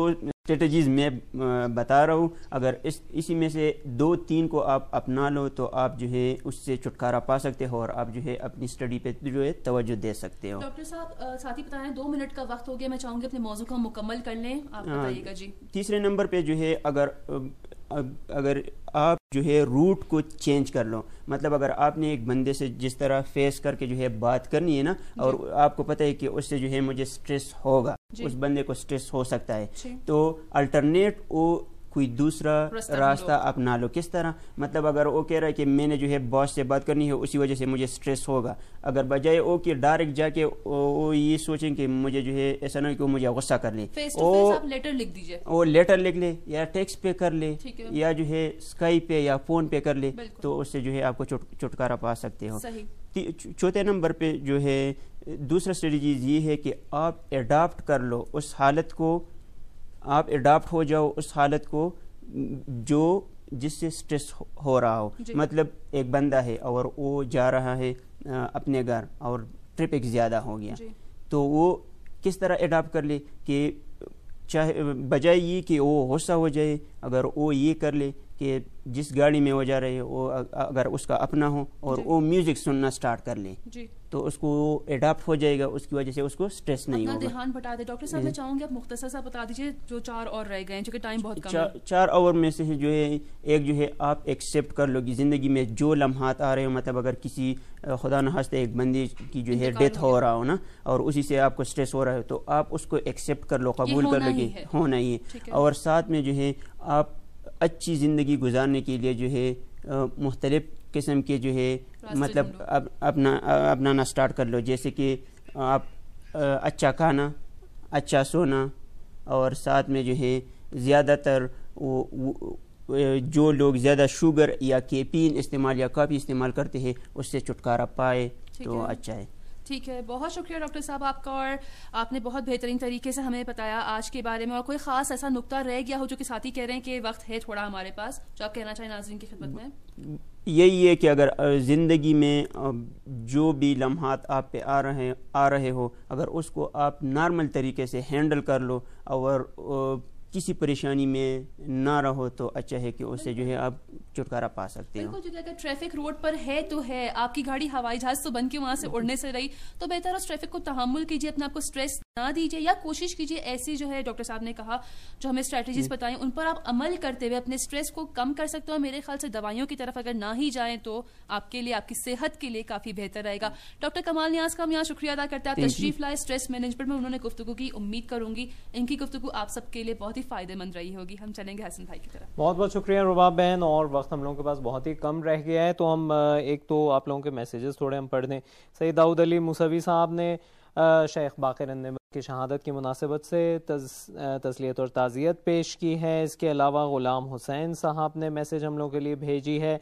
اسٹریٹجیز میں بتا رہا ہوں، اگر اسی میں سے 2-3 کو آپ اپنا لو تو آپ جو ہے اس سے چھٹکارا پا سکتے ہو اور آپ جو ہے اپنی اسٹڈی پہ جو ہے توجہ دے سکتے ہو. ڈاکٹر صاحب ساتھ ہی بتائیں 2 منٹ کا وقت ہو گیا، میں چاہوں گی اپنے موضوع کو مکمل کر لیں، آپ بتائیے گا. جی تیسرے نمبر پہ جو ہے اگر آپ جو ہے روٹ کو چینج کر لو، مطلب اگر آپ نے ایک بندے سے جس طرح فیس کر کے جو ہے بات کرنی ہے نا، اور آپ کو پتہ ہے کہ اس سے جو ہے مجھے سٹریس ہوگا، اس بندے کو سٹریس ہو سکتا ہے، تو الٹرنیٹ کوئی دوسرا راستہ اپنا لو. کس طرح؟ مطلب اگر وہ کہہ رہا ہے کہ میں نے جو ہے باس سے بات کرنی ہے اسی وجہ سے مجھے سٹریس ہوگا، اگر بجائے وہ کہ ڈائریکٹ جا کے وہ یہ سوچیں کہ مجھے جو ہے ایسا نہ کہ وہ مجھے غصہ کر لے، وہ لیٹر لکھ دیجیے، وہ لیٹر لکھ لے یا ٹیکسٹ پہ کر لے یا جو ہے اسکائپ پہ یا فون پہ کر لے، تو اس سے جو ہے آپ کو چھٹکارا پا سکتے ہو. چوتھے نمبر پہ جو ہے دوسرا اسٹریٹجیز یہ ہے کہ آپ اڈاپٹ کر لو اس حالت کو، آپ اڈاپٹ ہو جاؤ اس حالت کو جو جس سے سٹریس ہو رہا ہو. مطلب ایک بندہ ہے اور وہ جا رہا ہے اپنے گھر اور ٹریفک زیادہ ہو گیا، تو وہ کس طرح اڈاپٹ کر لے کہ چاہے بجائے یہ کہ وہ غصہ ہو جائے، اگر وہ یہ کر لے کہ جس گاڑی میں وہ جا رہے وہ اگر اس کا اپنا ہو اور وہ میوزک سننا سٹارٹ کر لے تو اس کو اڈاپٹ ہو جائے گا، اس کی وجہ سے اس کو سٹریس نہیں ہوگا. دھیان بٹا دے. ڈاکٹر صاحب میں چاہوں گی آپ مختصر سا بتا دیجیے جو 4 اور رہ گئے ہیں چونکہ ٹائم بہت کم ہے. 4 اور میں سے جو ہے ایک جو ہے آپ ایکسیپٹ کر لو کہ زندگی میں جو لمحات آ رہے ہو، مطلب اگر کسی خدا نخواستہ ایک بندے کی جو ہے ڈیتھ ہو رہا ہو نا اور اسی سے آپ کو سٹریس ہو رہا ہے تو آپ اس کو ایکسیپٹ کر لو، قبول کر لو کہ ہونا ہی ہے. اور ساتھ میں جو ہے آپ اچھی زندگی گزارنے کے لیے جو ہے مختلف قسم کے جو ہے مطلب اپنانا سٹارٹ کر لو، جیسے کہ آپ اچھا کھانا، اچھا سونا، اور ساتھ میں جو ہے زیادہ تر جو لوگ زیادہ شوگر یا کیفین استعمال یا کافی استعمال کرتے ہیں اس سے چھٹکارا پائے تو اچھا ہے. ٹھیک ہے، بہت شکریہ ڈاکٹر صاحب آپ کا، اور آپ نے بہت بہترین طریقے سے ہمیں بتایا آج کے بارے میں. اور کوئی خاص ایسا نقطہ رہ گیا ہو جو کہ ساتھی کہہ رہے ہیں کہ وقت ہے تھوڑا ہمارے پاس، جو آپ کہنا چاہیں ناظرین کی خدمت میں؟ یہی ہے کہ اگر زندگی میں جو بھی لمحات آپ پہ آ رہے ہو، اگر اس کو آپ نارمل طریقے سے ہینڈل کر لو اور کسی پریشانی میں نہ رہو تو اچھا ہے کہ اس سے جو ہے آپ چھٹکارا پا سکتے ہو. بالکل، اگر ٹریفک روڈ پر ہے تو ہے، آپ کی گاڑی ہوائی جہاز تو بن کے وہاں سے اڑنے سے رہی تو بہتر اس ٹریفک کو تحمل کیجیے، اپنے آپ کو سٹریس نہ دیجیے، یا کوشش کیجیے ایسی جو ہے ڈاکٹر صاحب نے کہا جو ہمیں اسٹریٹجیز بتائیں ان پر آپ عمل کرتے ہوئے اپنے سٹریس کو کم کر سکتے ہو. میرے خیال سے دوائیوں کی طرف اگر نہ ہی جائیں تو آپ کے لیے، آپ کی صحت کے لیے کافی بہتر رہے گا. ڈاکٹر کمال نیاز کا ہم یہاں شکریہ ادا کرتے ہیں، آپ تشریف لائے اسٹریس مینجمنٹ میں انہوں نے گفتگو کی. امید کروں گی ان کی گفتگو آپ سب کے لیے بہت ہی فائدہ مند رہی ہوگی. ہم چلیں گے حسن بھائی کی طرف. بہت بہت شکریہ رباب بہن، اور وقت ہم لوگوں کے پاس بہت ہی کم رہ گیا ہے تو ہم ایک تو آپ لوگوں کے میسیجز تھوڑے ہم پڑھ دیں. سید داؤد علی موسوی صاحب نے شیخ باقر النمر کی شہادت کی مناسبت سے تسلیت اور تعزیت پیش کی ہے. اس کے علاوہ غلام حسین صاحب نے میسیج ہم لوگوں کے لیے بھیجی ہے،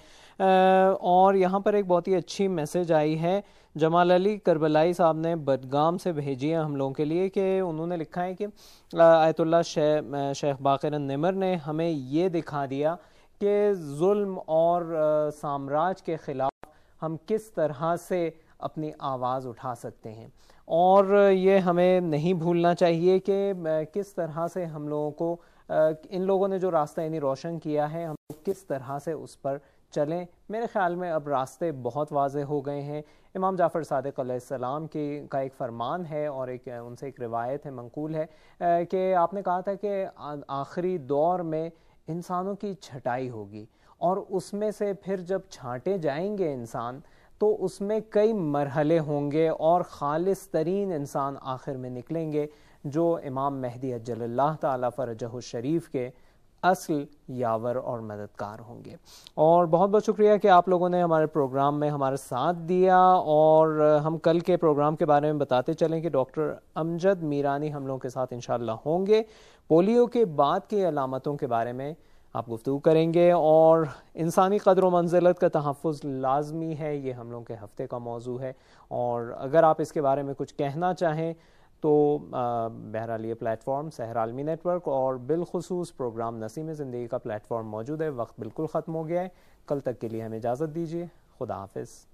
اور یہاں پر ایک بہت ہی اچھی میسیج آئی ہے جمال علی کربلائی صاحب نے بدگام سے بھیجی ہے ہم لوگوں کے لیے، کہ انہوں نے لکھا ہے کہ آیت اللہ شیخ باقر النمر نے ہمیں یہ دکھا دیا کہ ظلم اور سامراج کے خلاف ہم کس طرح سے اپنی آواز اٹھا سکتے ہیں، اور یہ ہمیں نہیں بھولنا چاہیے کہ کس طرح سے ہم لوگوں کو ان لوگوں نے جو راستہ یعنی روشن کیا ہے ہم لوگ کس طرح سے اس پر چلیں. میرے خیال میں اب راستے بہت واضح ہو گئے ہیں. امام جعفر صادق علیہ السلام کا ایک فرمان ہے اور ان سے ایک روایت ہے، منقول ہے، کہ آپ نے کہا تھا کہ آخری دور میں انسانوں کی چھٹائی ہوگی، اور اس میں سے پھر جب چھانٹے جائیں گے انسان تو اس میں کئی مرحلے ہوں گے اور خالص ترین انسان آخر میں نکلیں گے جو امام مہدی عجل اللہ تعالی فرجہ الشریف کے اصل یاور اور مددگار ہوں گے. اور بہت بہت شکریہ کہ آپ لوگوں نے ہمارے پروگرام میں ہمارا ساتھ دیا، اور ہم کل کے پروگرام کے بارے میں بتاتے چلیں کہ ڈاکٹر امجد میرانی ہم لوگوں کے ساتھ انشاءاللہ ہوں گے. پولیو کے بعد کی علامتوں کے بارے میں آپ گفتگو کریں گے، اور انسانی قدر و منزلت کا تحفظ لازمی ہے، یہ ہم لوگوں کے ہفتے کا موضوع ہے. اور اگر آپ اس کے بارے میں کچھ کہنا چاہیں تو بہرحال یہ پلیٹ فارم سحر عالمی نیٹ ورک اور بالخصوص پروگرام نسیم زندگی کا پلیٹ فارم موجود ہے. وقت بالکل ختم ہو گیا ہے، کل تک کے لیے ہمیں اجازت دیجیے. خدا حافظ.